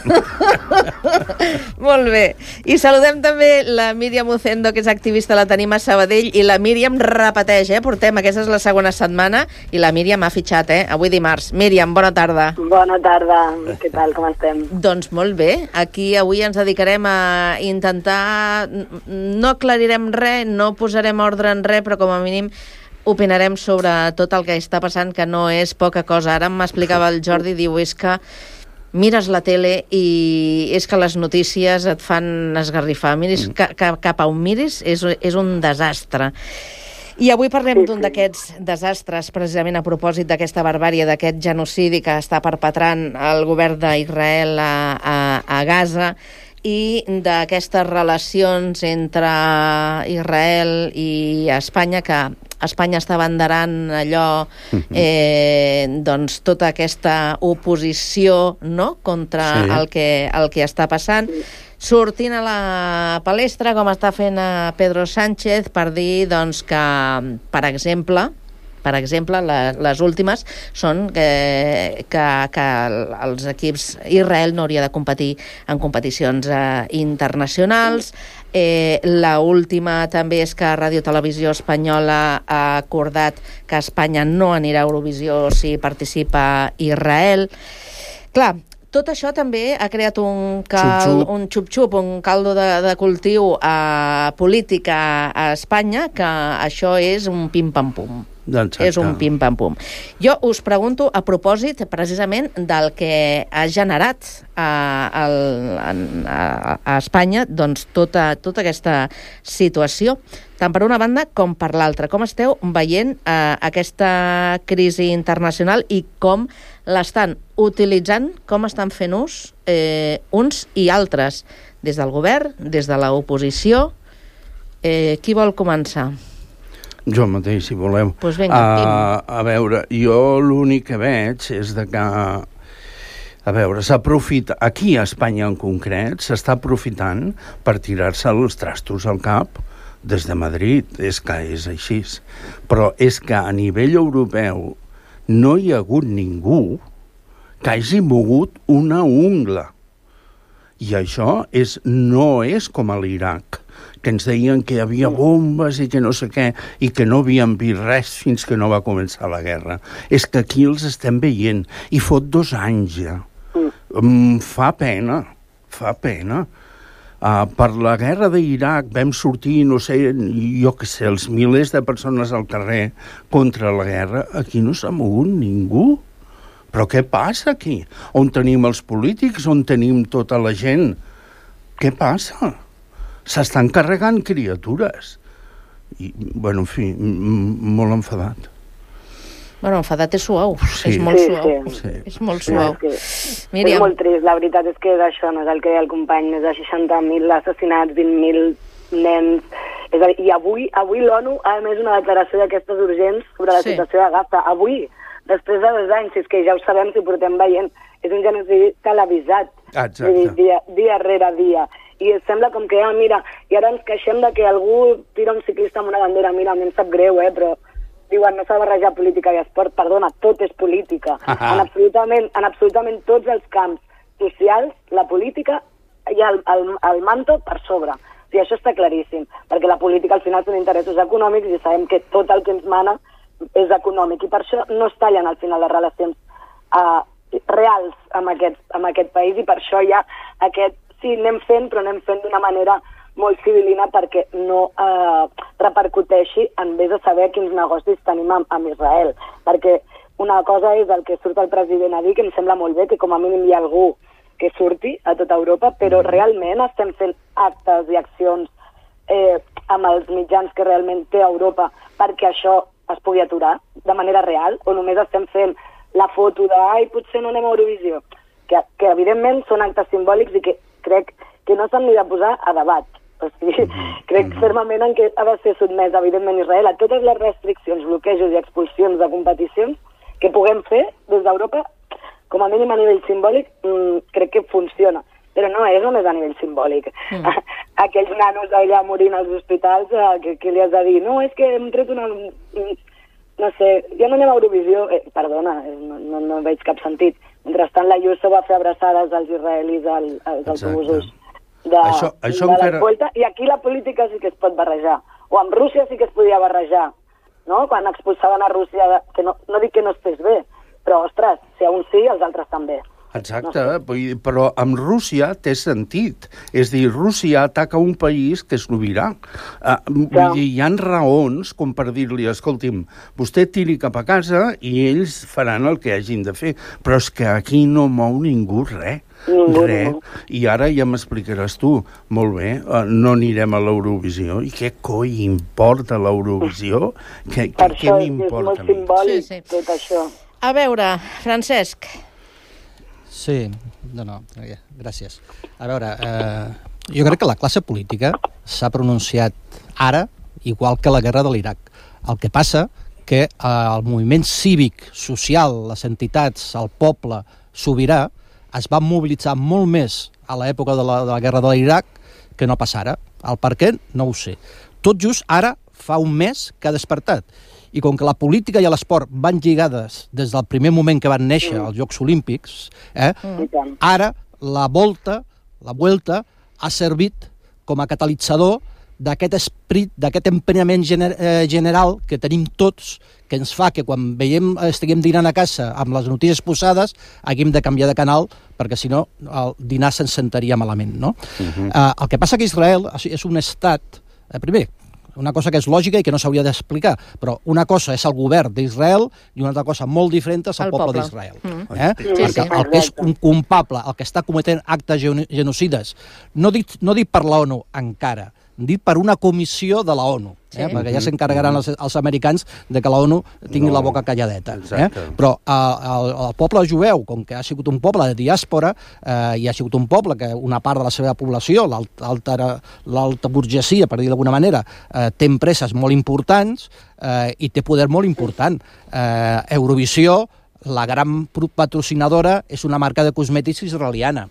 [SPEAKER 4] Molt bé. I saludem també la Míriam Ucendo, que és activista, la tenim a Sabadell, i la Míriam repeteix, portem, aquesta és la segona setmana, i la Míriam ha fitxat, avui dimarts. Míriam, bona tarda.
[SPEAKER 22] Bona tarda. Què tal, com estem?
[SPEAKER 4] Doncs molt bé. Aquí avui ens dedicarem a intentar... No aclarirem res, no posarem ordre en res, però com a mínim opinarem sobre tot el que està passant, que no és poca cosa. Ara m'explicava el Jordi, diu, és que mires la tele i és que les notícies et fan esgarrifar. Miris cap a on miris és un desastre. I avui parlem d'un d'aquests desastres, precisament a propòsit d'aquesta barbàrie, d'aquest genocidi que està perpetrant el govern d'Israel a Gaza, i d'aquestes relacions entre Israel i Espanya, que Espanya està abanderant allò, doncs tota aquesta oposició, no?, contra el que està passant, sortint a la palestra, com està fent Pedro Sánchez, per dir doncs, que, per exemple, les últimes són que els equips... Israel no hauria de competir en competicions internacionals. La última també és que Ràdio Televisió Espanyola ha acordat que Espanya no anirà a Eurovisió si participa Israel. Clar, tot això també ha creat un xup-xup, un caldo de cultiu polític a Espanya, que això és un pim-pam-pum.
[SPEAKER 21] Exacte.
[SPEAKER 4] És un pim-pam-pum. Jo us pregunto a propòsit precisament del que ha generat a Espanya doncs, tota aquesta situació, tant per una banda com per l'altra. Com esteu veient aquesta crisi internacional i com l'estan utilitzant, com estan fent ús uns i altres, des del govern, des de l'oposició? Qui vol començar?
[SPEAKER 21] Jo mateix, si voleu.
[SPEAKER 4] Pues vinga,
[SPEAKER 21] a veure, jo l'únic que veig és de que... A veure, s'aprofita... Aquí a Espanya en concret s'està aprofitant per tirar-se els trastos al cap des de Madrid. És que és així. Però és que a nivell europeu no hi ha hagut ningú que hagi mogut una ungla. I això no és com a l'Iraq, que ens deien que hi havia bombes i que no sé què, i que no havíem vist res fins que no va començar la guerra. És que aquí els estem veient, i fot 2 anys ja. Fa pena. Per la guerra d'Iraq vam sortir, no sé, jo què sé, els milers de persones al carrer contra la guerra. Aquí no s'ha mogut ningú. Però què passa aquí? On tenim els polítics? On tenim tota la gent? Què passa? S'estan carregant criatures. I, bueno, en fi, molt enfadat.
[SPEAKER 4] Bueno, enfadat és suau.
[SPEAKER 21] Sí.
[SPEAKER 4] És molt suau.
[SPEAKER 21] Sí.
[SPEAKER 4] És molt suau.
[SPEAKER 22] És molt trist, la veritat és que és això, no és el que deia el company, més de 60.000 assassinats, 20.000 nens... És a dir, i avui l'ONU ha emès una declaració d'aquestes urgents sobre la situació de Gaza. Avui, després de 2 anys, si és que ja ho sabem, si ho portem veient, és un genocidi televisat.
[SPEAKER 21] Exacte.
[SPEAKER 22] Dia rere dia. I sembla com que, mira, i ara ens queixem de que algú tira un ciclista amb una bandera, mira, a mi em sap greu, però diuen, no s'ha de barrejar política i esport, perdona, tot és política. En absolutament tots els camps socials, la política hi ha el manto per sobre. I això està claríssim, perquè la política al final són interessos econòmics i sabem que tot el que ens mana és econòmic, i per això no es tallen al final les relacions reals amb aquest país, i per això hi ha aquest... Sí, anem fent, però anem fent d'una manera molt civilina perquè no repercuteixi en vés de saber quins negocis tenim amb Israel. Perquè una cosa és el que surt el president a dir, que em sembla molt bé, que com a mínim hi ha algú que surti a tota Europa, però realment estem fent actes i accions amb els mitjans que realment té Europa perquè això es pugui aturar de manera real, o només estem fent la foto de ai, potser no anem a Eurovisió, que evidentment són actes simbòlics i que crec que no s'han ni de posar a debat. O sigui, crec fermament en que ha de ser sotmès, evidentment, Israel a totes les restriccions, bloquejos i expulsions de competicions que puguem fer des d'Europa, com a mínim a nivell simbòlic, crec que funciona. Però no és només a nivell simbòlic. Aquells nanos allà morint als hospitals, que li has de dir, no, és que hem tret una... No sé, ja no anem a Eurovisió, perdona, no veig cap sentit. Mentrestant, la Ayuso va fer abraçades als israelis als autobusos de la Vuelta, i aquí la política sí que es pot barrejar. O amb Rússia sí que es podia barrejar, no? Quan expulsaven a Rússia, que no dic que no estés bé, però, ostres, si a un sí, els altres també.
[SPEAKER 21] Exacte, però amb Rússia té sentit. És a dir, Rússia ataca un país que és l'Irà. Vull dir, hi ha raons com per dir-li, escolti'm, vostè tiri cap a casa i ells faran el que hagin de fer. Però és que aquí no mou ningú res. Res. I ara ja m'explicaràs tu, molt bé, no anirem a l'Eurovisió. I què coi importa l'Eurovisió? Què m'importa?
[SPEAKER 22] És molt simbòlic tot això.
[SPEAKER 4] A veure, Francesc...
[SPEAKER 20] Sí, no, gràcies. A veure, jo crec que la classe política s'ha pronunciat ara igual que la guerra de l'Iraq. El que passa que el moviment cívic, social, les entitats, el poble sobirà es van mobilitzar molt més a l'època de la guerra de l'Iraq que no pas ara. El per què? No ho sé. Tot just ara fa un mes que ha despertat. I com que la política i l'esport van lligades des del primer moment que van néixer als Jocs Olímpics, ara la Vuelta ha servit com a catalitzador d'aquest esperit, d'aquest emprenyament general que tenim tots, que ens fa que quan estiguem dinant a casa amb les notícies posades haguem de canviar de canal perquè si no el dinar se'ns sentaria malament, no? El que passa que Israel és un estat, primer, una cosa que és lògica i que no s'hauria d'explicar, però una cosa és el govern d'Israel i una altra cosa molt diferent és el poble d'Israel. Perquè el que és un culpable, el que està cometent actes genocides, no dit per l'ONU encara, dit per una comissió de la ONU, perquè ja s'encarregaran els americans de que la ONU tingui la boca calladeta. Però el poble jueu, com que ha sigut un poble de diàspora i ha sigut un poble que una part de la seva població, l'alta burgesia, per dir d'alguna manera, té empreses molt importants i té poder molt important. Ha gran patrocinadora és una marca de cosmètics israeliana.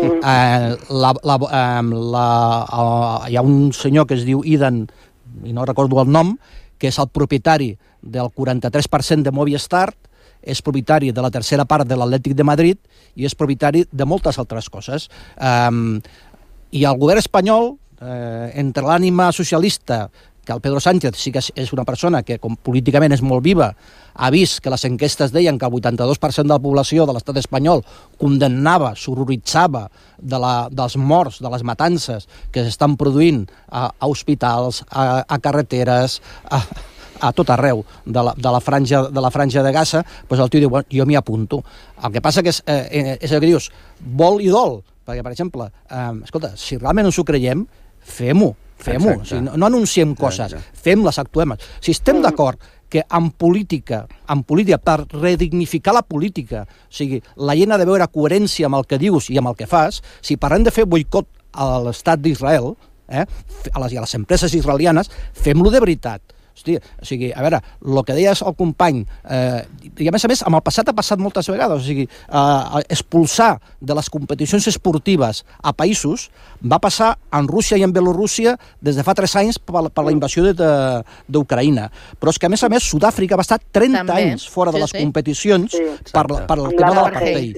[SPEAKER 20] Hi ha un senyor que es diu Idan, i no recordo el nom, que és el propietari del 43% de Movistar, és propietari de la tercera part de l'Atlètic de Madrid i és propietari de moltes altres coses. I el govern espanyol, entre l'ànima socialista, que el Pedro Sánchez sí que és una persona que com políticament és molt viva, ha vist que les enquestes deien que el 82% de la població de l'estat espanyol condemnava, sorroritzava dels morts, de les matances que s'estan produint a hospitals, a carreteres, a tot arreu de la franja de Gaza, doncs el tio diu, bueno, jo m'hi apunto. El que passa que és el que dius, vol i dol, perquè, per exemple, escolta, si realment ens ho creiem, fem-ho. O sigui, no anunciem coses, fem-les, actuem. Si estem d'acord que en política, per redignificar la política, o sigui, la gent ha de veure coherència amb el que dius i amb el que fas, si parlem de fer boicot a l'estat d'Israel, a les empreses israelianes, fem-lo de veritat. Hòstia, o sigui, a veure, el que deies el company, i a més, amb el passat ha passat moltes vegades, o sigui, expulsar de les competicions esportives a països va passar en Rússia i en Bielorússia des de fa 3 anys per la invasió d'Ucraïna. Però és que, a més, Sud-àfrica va estar 30 anys fora de les competicions per el tema de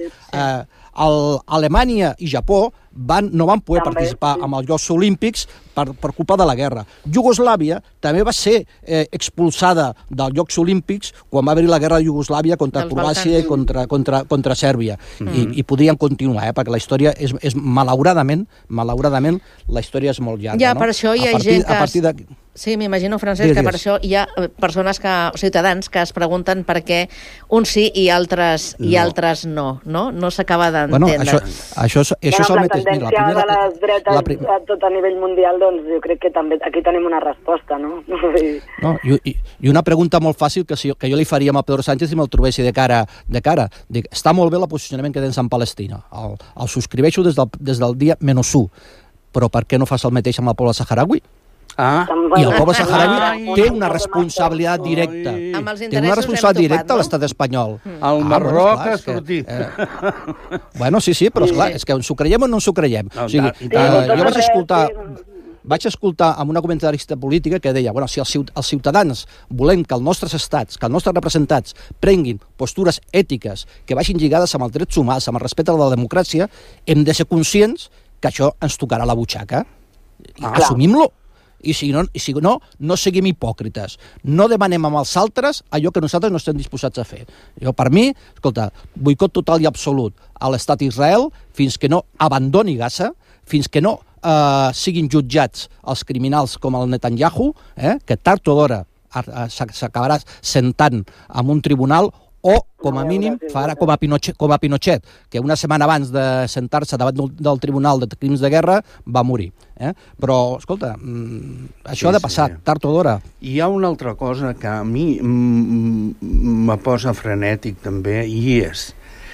[SPEAKER 20] l'apartheid. Alemanya i Japó no van poder participar en els Jocs Olímpics per culpa de la guerra. Iugoslàvia també va ser expulsada dels Jocs Olímpics quan va haver-hi la guerra de Iugoslàvia contra Croàcia i contra Sèrbia. I podrien continuar, perquè la història és malauradament, la història és molt llarga.
[SPEAKER 4] Ja, per això hi ha gent que... Sí, m'imagino, Francesc, que per això hi ha persones ciutadans que es pregunten per què uns sí i altres no. No s'acaba d'entendre.
[SPEAKER 20] Això és el mateix.
[SPEAKER 22] La tendència de les dretes a tot a nivell mundial, doncs jo crec que també aquí tenim una resposta, no?
[SPEAKER 20] I una pregunta molt fàcil que jo li faria a Pedro Sánchez si me'l trobessi de cara. Dic, està molt bé el posicionament que tens en Palestina. El subscriveixo des del dia -1, però per què no fas el mateix amb el poble saharaui? I el poble saharaui té una responsabilitat directa. Té una responsabilitat directa a l'estat espanyol.
[SPEAKER 21] El Marroc ha sortit.
[SPEAKER 20] Bueno, sí, però esclar, és que ens ho creiem o no ens ho creiem. O sigui, jo vaig escoltar amb una comentarista política que deia, bueno, si els ciutadans volem que els nostres estats, que els nostres representats prenguin postures ètiques que vagin lligades amb els drets humans, amb el respecte a la democràcia, hem de ser conscients que això ens tocarà la butxaca. Assumim-lo. I si no, no siguem hipòcrites. No demanem amb els altres allò que nosaltres no estem disposats a fer. Per mi, escolta, boicot total i absolut a l'estat d'Israel fins que no abandoni Gaza, fins que no siguin jutjats els criminals com el Netanyahu, que tard o d'hora s'acabarà sentant en un tribunal, o, com a mínim, farà com a Pinochet, que una setmana abans de sentar-se davant del Tribunal de Crims de Guerra va morir. Però, escolta, això ha de passar, tard o d'hora.
[SPEAKER 21] Hi ha una altra cosa que a mi me posa frenètic també, i és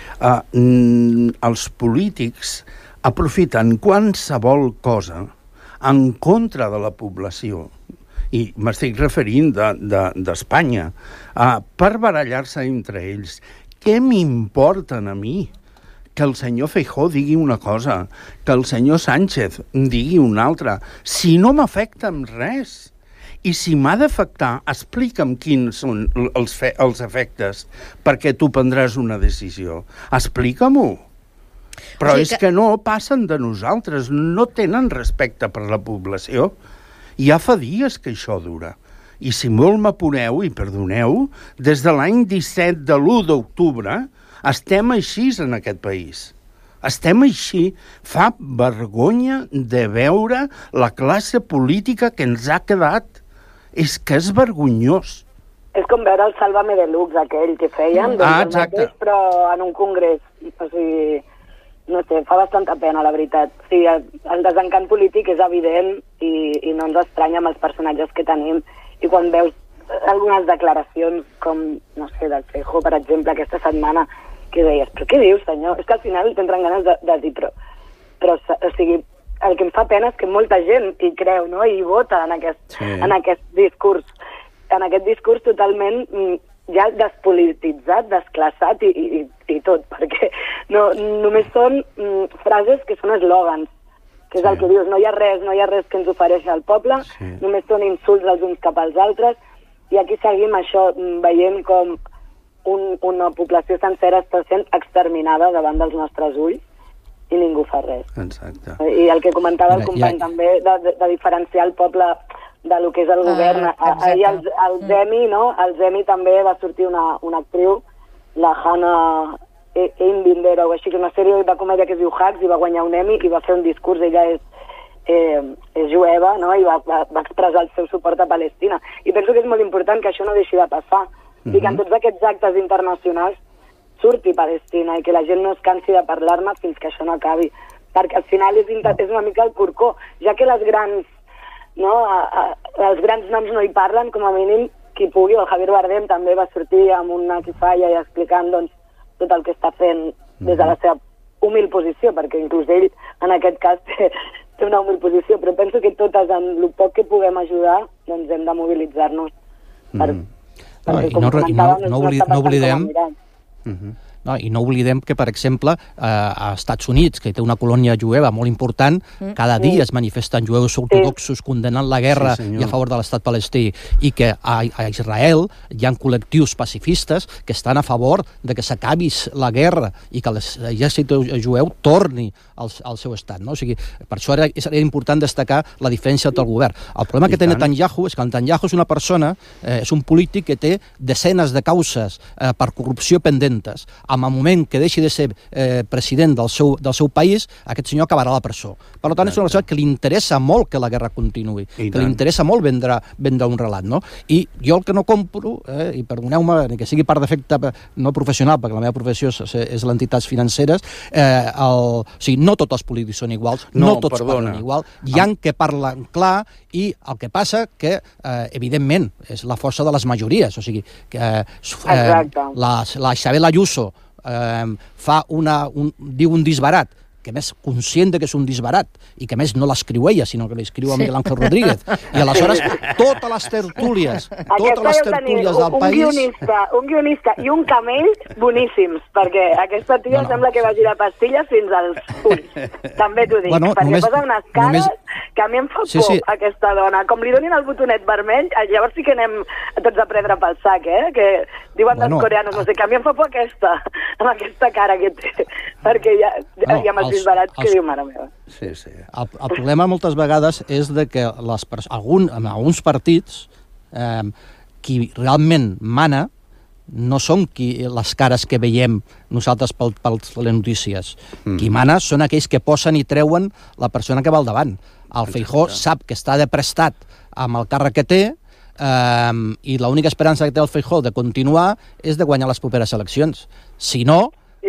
[SPEAKER 21] els polítics aprofiten qualsevol cosa en contra de la població, i m'estic referint d'Espanya, per barallar-se entre ells. Què m'importen a mi que el senyor Feijóo digui una cosa, que el senyor Sánchez digui una altra, si no m'afecta en res? I si m'ha d'afectar, explica'm quins són els efectes perquè tu prendràs una decisió. Explica-m'ho. Però és que no passen de nosaltres, no tenen respecte per la població. Ja fa dies que això dura. I si molt m'apureu, i perdoneu, des de l'any 17 de l'1 d'octubre estem així en aquest país. Estem així. Fa vergonya de veure la classe política que ens ha quedat. És que és vergonyós.
[SPEAKER 22] És com veure el Sálvame Deluxe aquell que feien,
[SPEAKER 21] exacte.
[SPEAKER 22] Però en un congrés. O sigui, no sé, fa bastanta pena, la veritat. O sigui, el desencant polític és evident i no ens estranya amb els personatges que tenim. I quan veus algunes declaracions com, no sé, del Feijóo, per exemple, aquesta setmana, que deies, però què dius, senyor? És que al final tindran ganes de dir, però o sigui, el que em fa pena és que molta gent hi creu, no?, i vota en aquest discurs. En aquest discurs totalment ja despolititzat, desclassat i tot, perquè només són frases que són eslògans, que és el que dius, no hi ha res que ens ofereixi el poble, només són insults els uns cap als altres, i aquí seguim això, veient com una població sencera està sent exterminada davant dels nostres ulls i ningú fa res.
[SPEAKER 21] Exacte.
[SPEAKER 22] I el que comentava el company també, de diferenciar el poble de lo que és el govern. Ahir el Zemi, no? El Zemi també va sortir una actriu, la Hannah Einbinder, o així, que és una sèrie de comèdia que es diu Hacks, i va guanyar un Emmy i va fer un discurs. Ella és jueva, no?, i va expressar el seu suport a Palestina. I penso que és molt important que això no deixi de passar. I que en tots aquests actes internacionals surti Palestina i que la gent no es cansi de parlar-ne fins que això no acabi. Perquè al final és una mica el corcó. Ja que les grans noms no hi parlen, com a mínim qui pugui. El Javier Bardem també va sortir amb una quifalla i explicant tot el que està fent des de la seva humil posició, perquè inclús ell en aquest cas té una humil posició, però penso que totes, en el poc que puguem ajudar, doncs hem de mobilitzar-nos.
[SPEAKER 20] no? I no oblidem que, per exemple, a Estats Units, que té una colònia jueva molt important, cada dia es manifesten jueus ortodoxos condenant la guerra i a favor de l'estat palestí, i que a Israel hi ha col·lectius pacifistes que estan a favor de que s'acabi la guerra i que l'exèrcit jueu torni al seu estat, no? O sigui, per això era important destacar la diferència del govern. El problema que té Netanyahu és que Netanyahu és una persona, és un polític que té desenes de causes per corrupció pendentes. En el moment que deixi de ser president del seu país, aquest senyor acabarà a la presó. Per tant, és una persona que li interessa molt que la guerra continuï, que li interessa molt vendre un relat, no? I jo el que no compro, i perdoneu-me, ni que sigui per defecte no professional, perquè la meva professió és l'entitats financeres, o sigui, no tots els polítics són iguals, no tots parlen igual, hi ha que parlen clar, i el que passa que, evidentment, és la força de les majories, o sigui, que la Isabel Ayuso diu un disbarat, que més conscient que és un disbarat, i que més no l'escriu ella, sinó que l'escriu a Miguel Ángel Rodríguez. I aleshores, totes les tertúlies del país...
[SPEAKER 22] Un guionista i un camell boníssims, perquè aquesta tia sembla que va girar pastilles fins als ulls. També t'ho dic, perquè posa unes cares que a mi em fa por, aquesta dona. Com li donin el botonet vermell, llavors sí que anem tots a prendre pel sac, que diuen dels coreanos, no sé, que a mi em fa por amb aquesta cara que té, perquè ja m'has disbarat que diu, mare meva.
[SPEAKER 20] El problema moltes vegades és que en alguns partits qui realment mana no són les cares que veiem nosaltres per les notícies. Qui mana són aquells que posen i treuen la persona que va al davant. El Feijóo sap que està de prestat amb el càrrec que té, i l'única esperança que té el Feijóo de continuar és de guanyar les properes eleccions. Si no,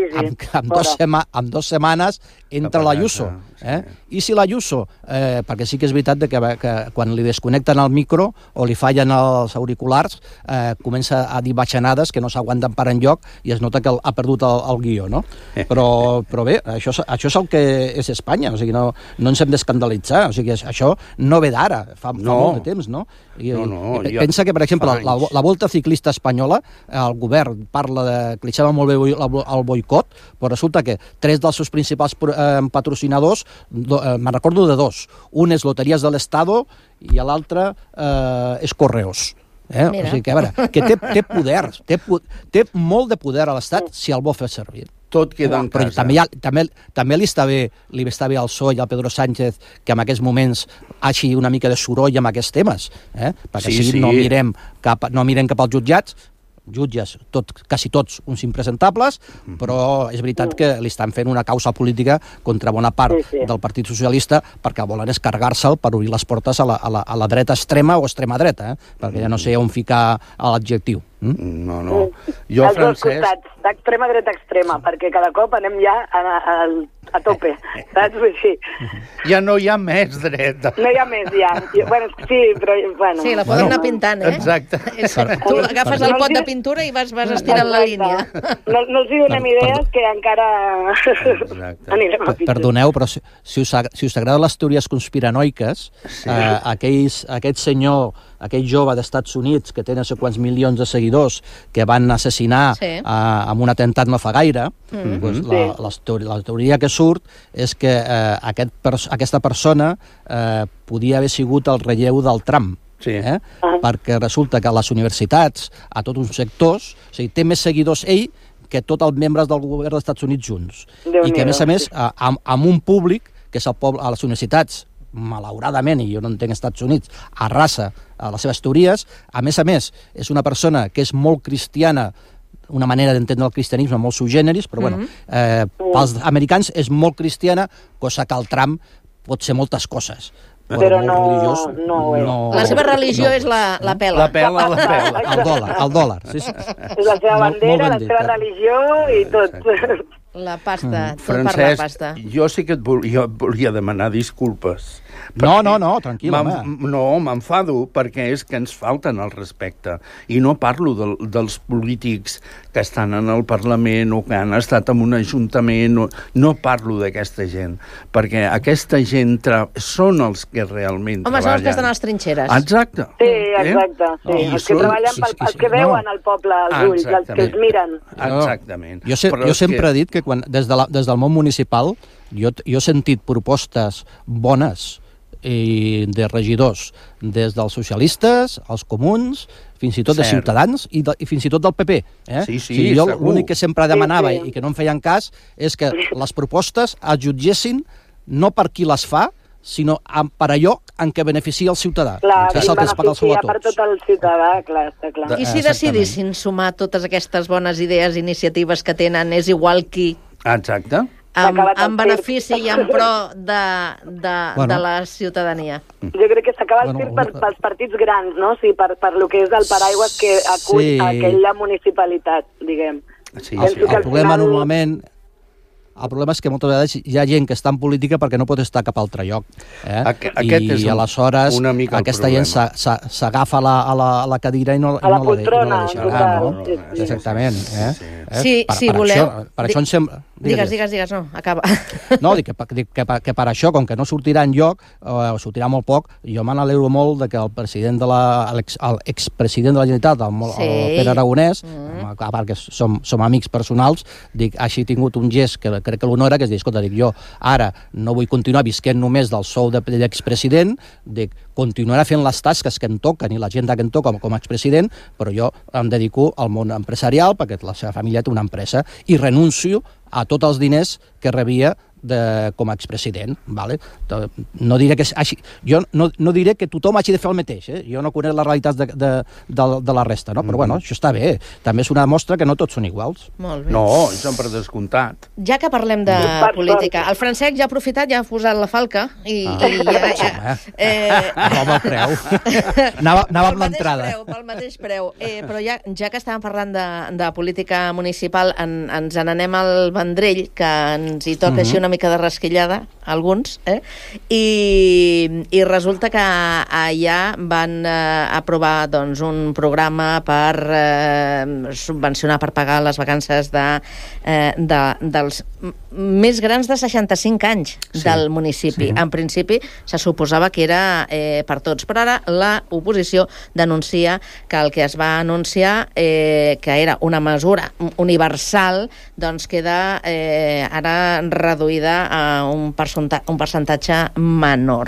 [SPEAKER 20] en 2 setmanes entra l'Ayuso. I si l'Ayuso, perquè sí que és veritat que quan li desconnecten el micro o li fallen els auriculars, comença a dir baixanades que no s'aguanten per enlloc i es nota que ha perdut el guió, no? Però bé, això és el que és Espanya, o sigui, no ens hem d'escandalitzar, o sigui, això no ve d'ara, fa molt de temps, no? Pensa que, per exemple, la Volta Ciclista Espanyola, el govern parla que li sembla molt bé el boicot, però resulta que 3 dels seus principals patrocinadors, me'n recordo de 2. Un és Loterías del Estado i l'altre és Correos. O sigui que, a veure, que té poder, té molt de poder a l'Estat si el vol fer servir.
[SPEAKER 21] Tot queda en casa.
[SPEAKER 20] Però també li està bé al PSOE i al Pedro Sánchez que en aquests moments hagi una mica de soroll amb aquests temes, perquè així no mirem cap als jutges, quasi tots uns impresentables, però és veritat que li estan fent una causa política contra bona part del Partit Socialista perquè volen és carregar-se'l per obrir les portes a la dreta extrema o extrema dreta, perquè ja no sé on ficar l'adjectiu.
[SPEAKER 21] No. Jo,
[SPEAKER 22] els dos costats, d'extrema dreta extrema, perquè cada cop anem ja a tope, saps?
[SPEAKER 21] Ja no hi ha més dreta.
[SPEAKER 22] No hi ha més, ja. Bueno, sí, però...
[SPEAKER 4] Sí, la podem anar pintant,
[SPEAKER 21] Exacte.
[SPEAKER 4] Tu agafes el pot de pintura i vas estirant la línia.
[SPEAKER 22] No els donem idees que encara anirem a pitjor.
[SPEAKER 20] Perdoneu, però si us agraden les teories conspiranoiques, aquell jove d'Estats Units que té no sé quants milions de seguidors que van assassinar amb un atemptat no fa gaire, la teoria que surt és que aquesta persona podia haver sigut el relleu del Trump. Perquè resulta que a les universitats, a tots uns sectors, té més seguidors ell que tots els membres del govern dels Estats Units junts. I que, a més, amb un públic, que és el poble, a les universitats, malauradament, i jo no entenc Estats Units, arrasa les seves teories. A més, és una persona que és molt cristiana, una manera d'entendre el cristianisme molt sui generis, però pels americans és molt cristiana, cosa que el Trump pot ser moltes coses.
[SPEAKER 22] Però no ho és.
[SPEAKER 4] La seva religió és la pela.
[SPEAKER 20] El dòlar.
[SPEAKER 22] És la seva bandera, la seva religió i tot.
[SPEAKER 4] La pasta, tot per la
[SPEAKER 21] Francesc,
[SPEAKER 4] pasta.
[SPEAKER 21] jo sí que et volia demanar disculpes.
[SPEAKER 20] No, tranquil, home.
[SPEAKER 21] No, m'enfado perquè és que ens falten el respecte. I no parlo dels polítics que estan en el Parlament o que han estat en un ajuntament. No parlo d'aquesta gent, perquè aquesta gent són els que realment
[SPEAKER 4] Home,
[SPEAKER 21] treballen.
[SPEAKER 4] són els que estan a les trinxeres.
[SPEAKER 21] Exacte.
[SPEAKER 22] Sí, exacte. Sí. Els que treballen, els que veuen el poble als ulls, els que els miren.
[SPEAKER 21] Exactament.
[SPEAKER 20] Jo sempre he dit que des del món municipal jo he sentit propostes bones de regidors des dels socialistes, els comuns, fins i tot de Ciutadans i fins i tot del PP.
[SPEAKER 21] Sí,
[SPEAKER 20] jo
[SPEAKER 21] segur.
[SPEAKER 20] l'únic que sempre demanava i que no em feien cas és que les propostes es jutgessin no per qui les fa, sinó per allò en què beneficia el ciutadà.
[SPEAKER 22] Clar,
[SPEAKER 20] que és el que ens paga el sou a tots.
[SPEAKER 22] per tot el ciutadà, clar, està clar.
[SPEAKER 4] I si decidissin sumar totes aquestes bones idees, iniciatives que tenen, és igual qui...
[SPEAKER 21] Exacte.
[SPEAKER 4] En benefici i en pro de la ciutadania.
[SPEAKER 22] Jo crec que s'acaba el circ pels partits grans, no? O sigui, per lo que és el paraigües que acull aquella municipalitat, diguem.
[SPEAKER 20] Sí, el problema normalment... El problema és que moltes vegades hi ha gent que està en política perquè no pot estar a cap altre lloc. I aleshores aquesta gent s'agafa a la cadira i no la deixarà. Exactament.
[SPEAKER 4] Si voleu...
[SPEAKER 20] Per això em sembla...
[SPEAKER 4] Digues, no, acaba.
[SPEAKER 20] No, dic que per això, com que no sortirà enlloc, o sortirà molt poc, jo me n'alegro molt de que el president l'expresident de la Generalitat, el Pere Aragonès, a part que som amics personals, hagi tingut un gest que crec que l'honora, que és dir, escolta, jo ara no vull continuar visquent només del sou de l'expresident, continuaré fent les tasques que em toquen i l'agenda que em toca com a expresident, però jo em dedico al món empresarial perquè la seva família té una empresa i renuncio a tots els diners que rebia com a expresident. No diré que jo no diré que tothom hagi de fer el mateix. Jo no conec les realitats de la resta, però bueno, això està bé. També és una mostra que no tots són iguals.
[SPEAKER 4] Molt bé.
[SPEAKER 21] No, això per descomptat.
[SPEAKER 4] Ja que parlem de política, el Francesc ja ha aprofitat, ja ha posat la falca i...
[SPEAKER 20] Roba el preu. Anava amb l'entrada.
[SPEAKER 4] Pel mateix preu. Però ja que estàvem parlant de política municipal, ens n'anem al Vendrell, que ens hi toca així una mica de rasquillada, alguns, i resulta que allà van aprovar un programa per subvencionar, per pagar les vacances dels més grans de 65 anys del municipi. En principi se suposava que era per tots, però ara l'oposició denuncia que el que es va anunciar, que era una mesura universal, doncs queda ara reduïda a un percentatge menor.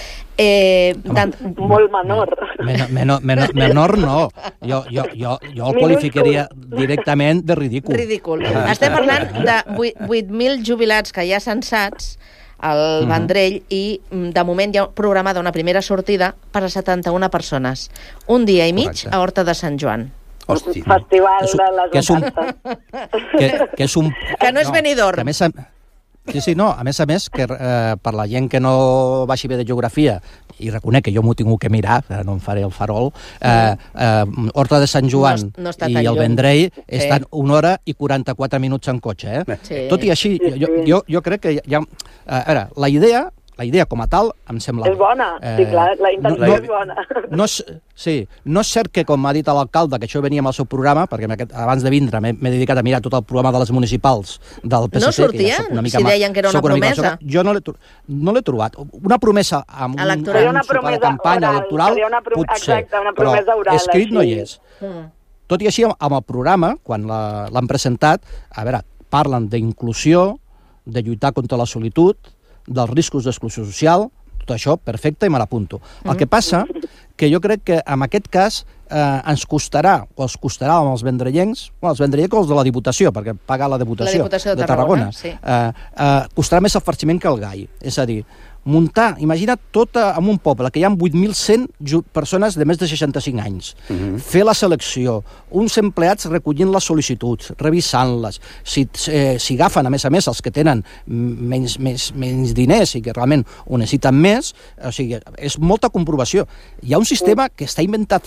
[SPEAKER 22] Molt menor.
[SPEAKER 20] Menor no. Jo el qualificaria directament de ridícul.
[SPEAKER 4] Ridícul. Estem parlant de 8.000 jubilats que hi ha censats al Vendrell i de moment hi ha programada una primera sortida per a 71 persones. Un dia i mig a Horta de Sant Joan.
[SPEAKER 21] Hosti,
[SPEAKER 22] Festival de les vacances.
[SPEAKER 4] Que no és Benidorm.
[SPEAKER 20] A més, que per la gent que no vagi bé de geografia, i reconec que jo m'ho he tingut que mirar, no em faré el farol, Horta de Sant Joan i el Vendrell estan 1 hora i 44 minuts en cotxe. Tot i així, jo crec que hi ha... A veure, la idea com a tal em sembla...
[SPEAKER 22] És bona, sí, clar, la intenció és bona.
[SPEAKER 20] No és cert que, com m'ha dit l'alcalde, que això venia amb el seu programa, perquè abans de vindre m'he dedicat a mirar tot el programa de les municipals del PSC.
[SPEAKER 4] No sortia? Si deien que era una promesa.
[SPEAKER 20] Jo no l'he trobat. Una promesa amb un anunci per la campanya electoral, potser, però escrit no hi és. Tot i així, amb el programa, quan l'han presentat, a veure, parlen d'inclusió, de lluitar contra la solitud, dels riscos d'exclusió social, tot això perfecte i me l'apunto. El que passa que jo crec que en aquest cas ens costarà, o els costarà amb els vendrellencs, els vendrellencs o els de la Diputació, perquè paga la Diputació de Tarragona, costarà més el farciment que el gai. És a dir, muntar, imagina't tot en un poble que hi ha 8.100 persones de més de 65 anys, fer la selecció, uns empleats recollint les sol·licituds, revisant-les, si agafen a més els que tenen menys diners i que realment ho necessiten més, o sigui, és molta comprovació. Hi ha un sistema que està inventat fa molts anys,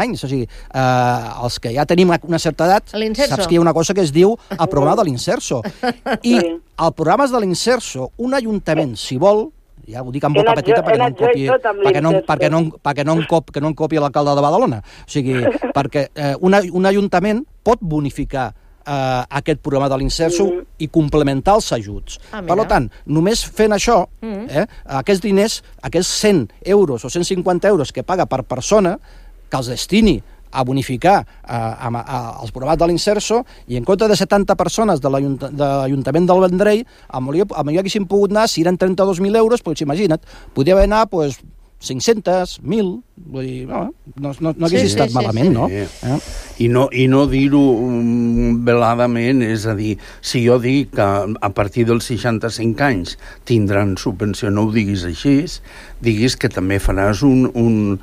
[SPEAKER 20] anys. O sigui, els que ja tenim una certa edat, saps que hi ha una cosa que es diu el programa de l'Inserso. I el programa de l'Inserso, un ajuntament, si vol, ja ho dic en boca petita perquè no em copi l'alcalde de Badalona. O sigui, perquè un ajuntament pot bonificar aquest programa de l'Inserso i complementar els ajuts. Per tant, només fent això, aquests diners, aquests 100 euros o 150 euros que paga per persona, que els destini a bonificar els programes de l'Inserso, i en compte de 70 persones de l'Ajuntament del Vendrell, potser haguessin pogut anar, si eren 32.000 euros, doncs imagina't, podria haver anat 500, 1.000, vull dir, no hagués estat malament, no?
[SPEAKER 21] I no dir-ho veladament, és a dir, si jo dic que a partir dels 65 anys tindran subvenció, no ho diguis així, diguis que també faràs una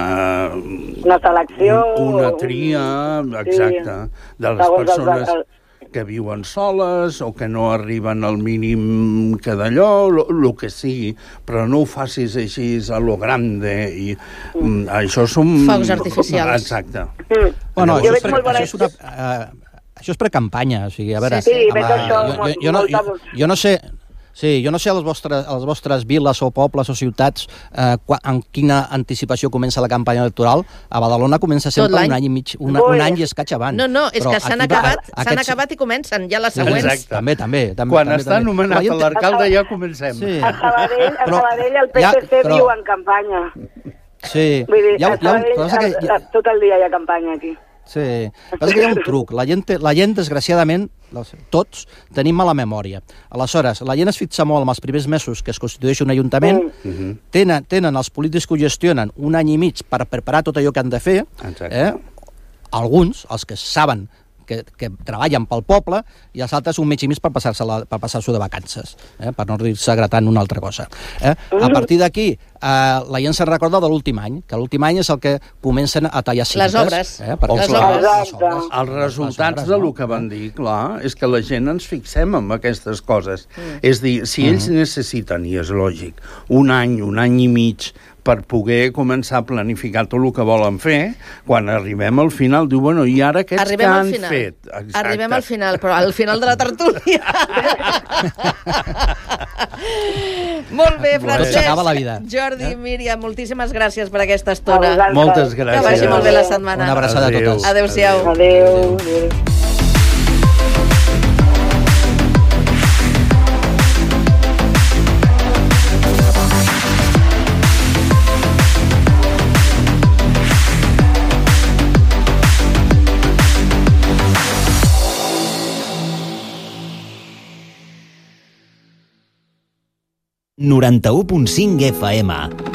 [SPEAKER 22] selecció,
[SPEAKER 21] una tria, exacte, de les persones que viuen soles o que no arriben al mínim que d'allò, el que sigui, però no ho facis així a lo grande, i això són...
[SPEAKER 4] Focs artificials.
[SPEAKER 21] Exacte.
[SPEAKER 20] Bueno, això és precampanya, o sigui, a veure...
[SPEAKER 22] Sí, ves això...
[SPEAKER 20] Jo no sé... Sí, jo no sé a les vostres viles o pobles o ciutats en quina anticipació comença la campanya electoral. A Badalona comença sempre un any i mig, un any i escaig abans.
[SPEAKER 4] No, és que s'han acabat i comencen ja les següents.
[SPEAKER 20] També.
[SPEAKER 21] Quan està nomenat l'alcalde ja comencem.
[SPEAKER 22] A Sabadell el PSC viu en campanya.
[SPEAKER 20] Sí.
[SPEAKER 22] Vull dir, a Sabadell tot el dia hi ha campanya aquí.
[SPEAKER 20] Sí, però és que hi ha un truc. La gent, desgraciadament, tots tenim mala memòria. Aleshores, la gent es fixa molt en els primers mesos que es constitueix un ajuntament, tenen els polítics que ho gestionen un any i mig per preparar tot allò que han de fer, alguns, els que saben que treballen pel poble, i els altres un mig i mig per passar-s'ho de vacances, per no dir-se gratant una altra cosa. A partir d'aquí, la gent se'n recorda de l'últim any, que l'últim any és el que comencen a tallar cintes.
[SPEAKER 4] Les obres.
[SPEAKER 21] Els resultats del que van dir, clar, és que la gent ens fixem en aquestes coses. És dir, si ells necessiten, i és lògic, un any i mig per poder començar a planificar tot el que volen fer, quan arribem al final, diu, bueno, i ara aquests que han fet? Exacte.
[SPEAKER 4] Arribem al final, però al final de la tertúlia. Molt bé, Francesc, Jordi, Míriam, moltíssimes gràcies per aquesta estona.
[SPEAKER 21] Moltes gràcies.
[SPEAKER 4] Que vagi molt bé la setmana.
[SPEAKER 20] Una abraçada a totes.
[SPEAKER 4] Adéu-siau.
[SPEAKER 22] Adéu.
[SPEAKER 1] FM.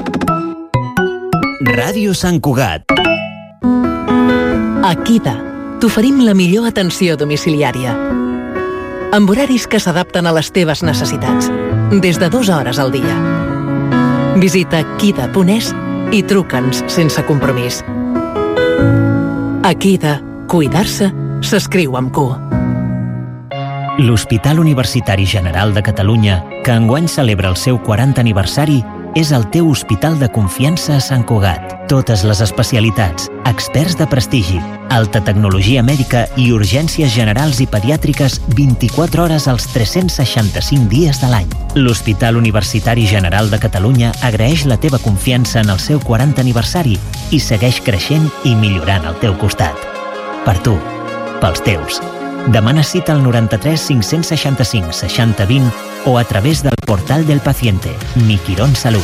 [SPEAKER 1] Ràdio Sant Cugat.
[SPEAKER 6] A Kida t'oferim la millor atenció domiciliària, amb horaris que s'adapten a les teves necessitats, des de 2 hores al dia. Visita kida.es i truca'ns sense compromís. A Kida, cuidar-se s'escriu amb Q.
[SPEAKER 1] L'Hospital Universitari General de Catalunya, que enguany celebra el seu 40 aniversari, és el teu hospital de confiança a Sant Cugat. Totes les especialitats, experts de prestigi, alta tecnologia mèdica i urgències generals i pediàtriques 24 hores als 365 dies de l'any. L'Hospital Universitari General de Catalunya agraeix la teva confiança en el seu 40 aniversari i segueix creixent i millorant al teu costat. Per tu, pels teus. Demana cita al 93 565 60 20 o a través del portal del paciente Mi Quirón Salut.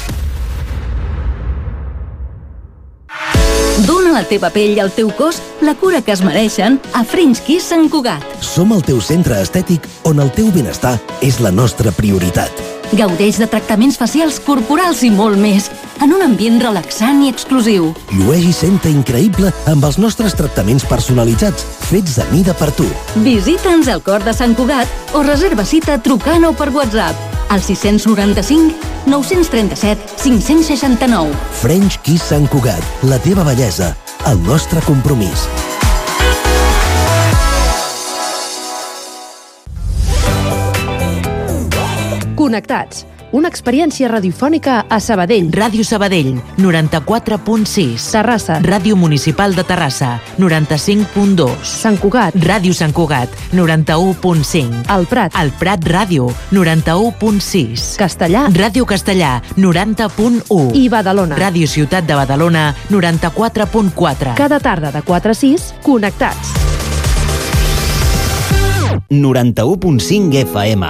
[SPEAKER 6] Dóna a la teva pell i al teu cos la cura que es mereixen a French Kiss Sant Cugat.
[SPEAKER 23] Som el teu centre estètic on el teu benestar és la nostra prioritat.
[SPEAKER 6] Gaudeix de tractaments facials, corporals i molt més, en un ambient relaxant i exclusiu.
[SPEAKER 23] Llueix i senta increïble amb els nostres tractaments personalitzats, fets a mida per tu.
[SPEAKER 6] Visita'ns al cor de Sant Cugat o reserva cita trucant o per WhatsApp al 695 937 569.
[SPEAKER 23] French Kiss Sant Cugat, la teva bellesa, el nostre compromís.
[SPEAKER 18] Connectats, una experiència radiofònica a Sabadell.
[SPEAKER 5] Ràdio Sabadell, 94.6.
[SPEAKER 18] Terrassa.
[SPEAKER 5] Ràdio Municipal de Terrassa, 95.2.
[SPEAKER 18] Sant Cugat.
[SPEAKER 5] Ràdio Sant Cugat, 91.5.
[SPEAKER 18] El Prat.
[SPEAKER 5] El Prat Ràdio, 91.6.
[SPEAKER 18] Castellà.
[SPEAKER 5] Ràdio Castellà, 90.1.
[SPEAKER 18] I Badalona.
[SPEAKER 5] Ràdio Ciutat de Badalona, 94.4.
[SPEAKER 18] Cada tarda de 4 a 6, connectats.
[SPEAKER 1] 91.5 FM.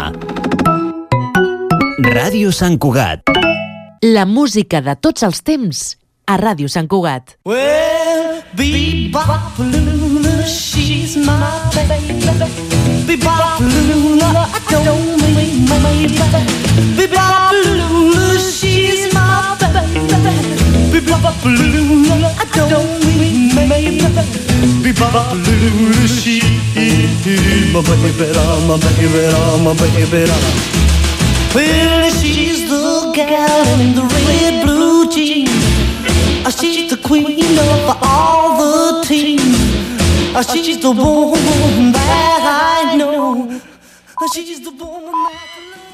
[SPEAKER 1] Ràdio Sant Cugat.
[SPEAKER 5] La música de tots els temps a Ràdio Sant Cugat.
[SPEAKER 7] Well, Bebop-a-Lula, she's my baby. Bebop-a-Lula, I don't mean my baby. Bebop-a-Lula, she's my baby. Bebop-a-Lula, I don't mean my baby. Bebop-a-Lula, she's my baby, my baby, my baby. Well, she's the gal in the red blue jeans. She's the queen of all the teams. She's the woman that I know. She's the woman that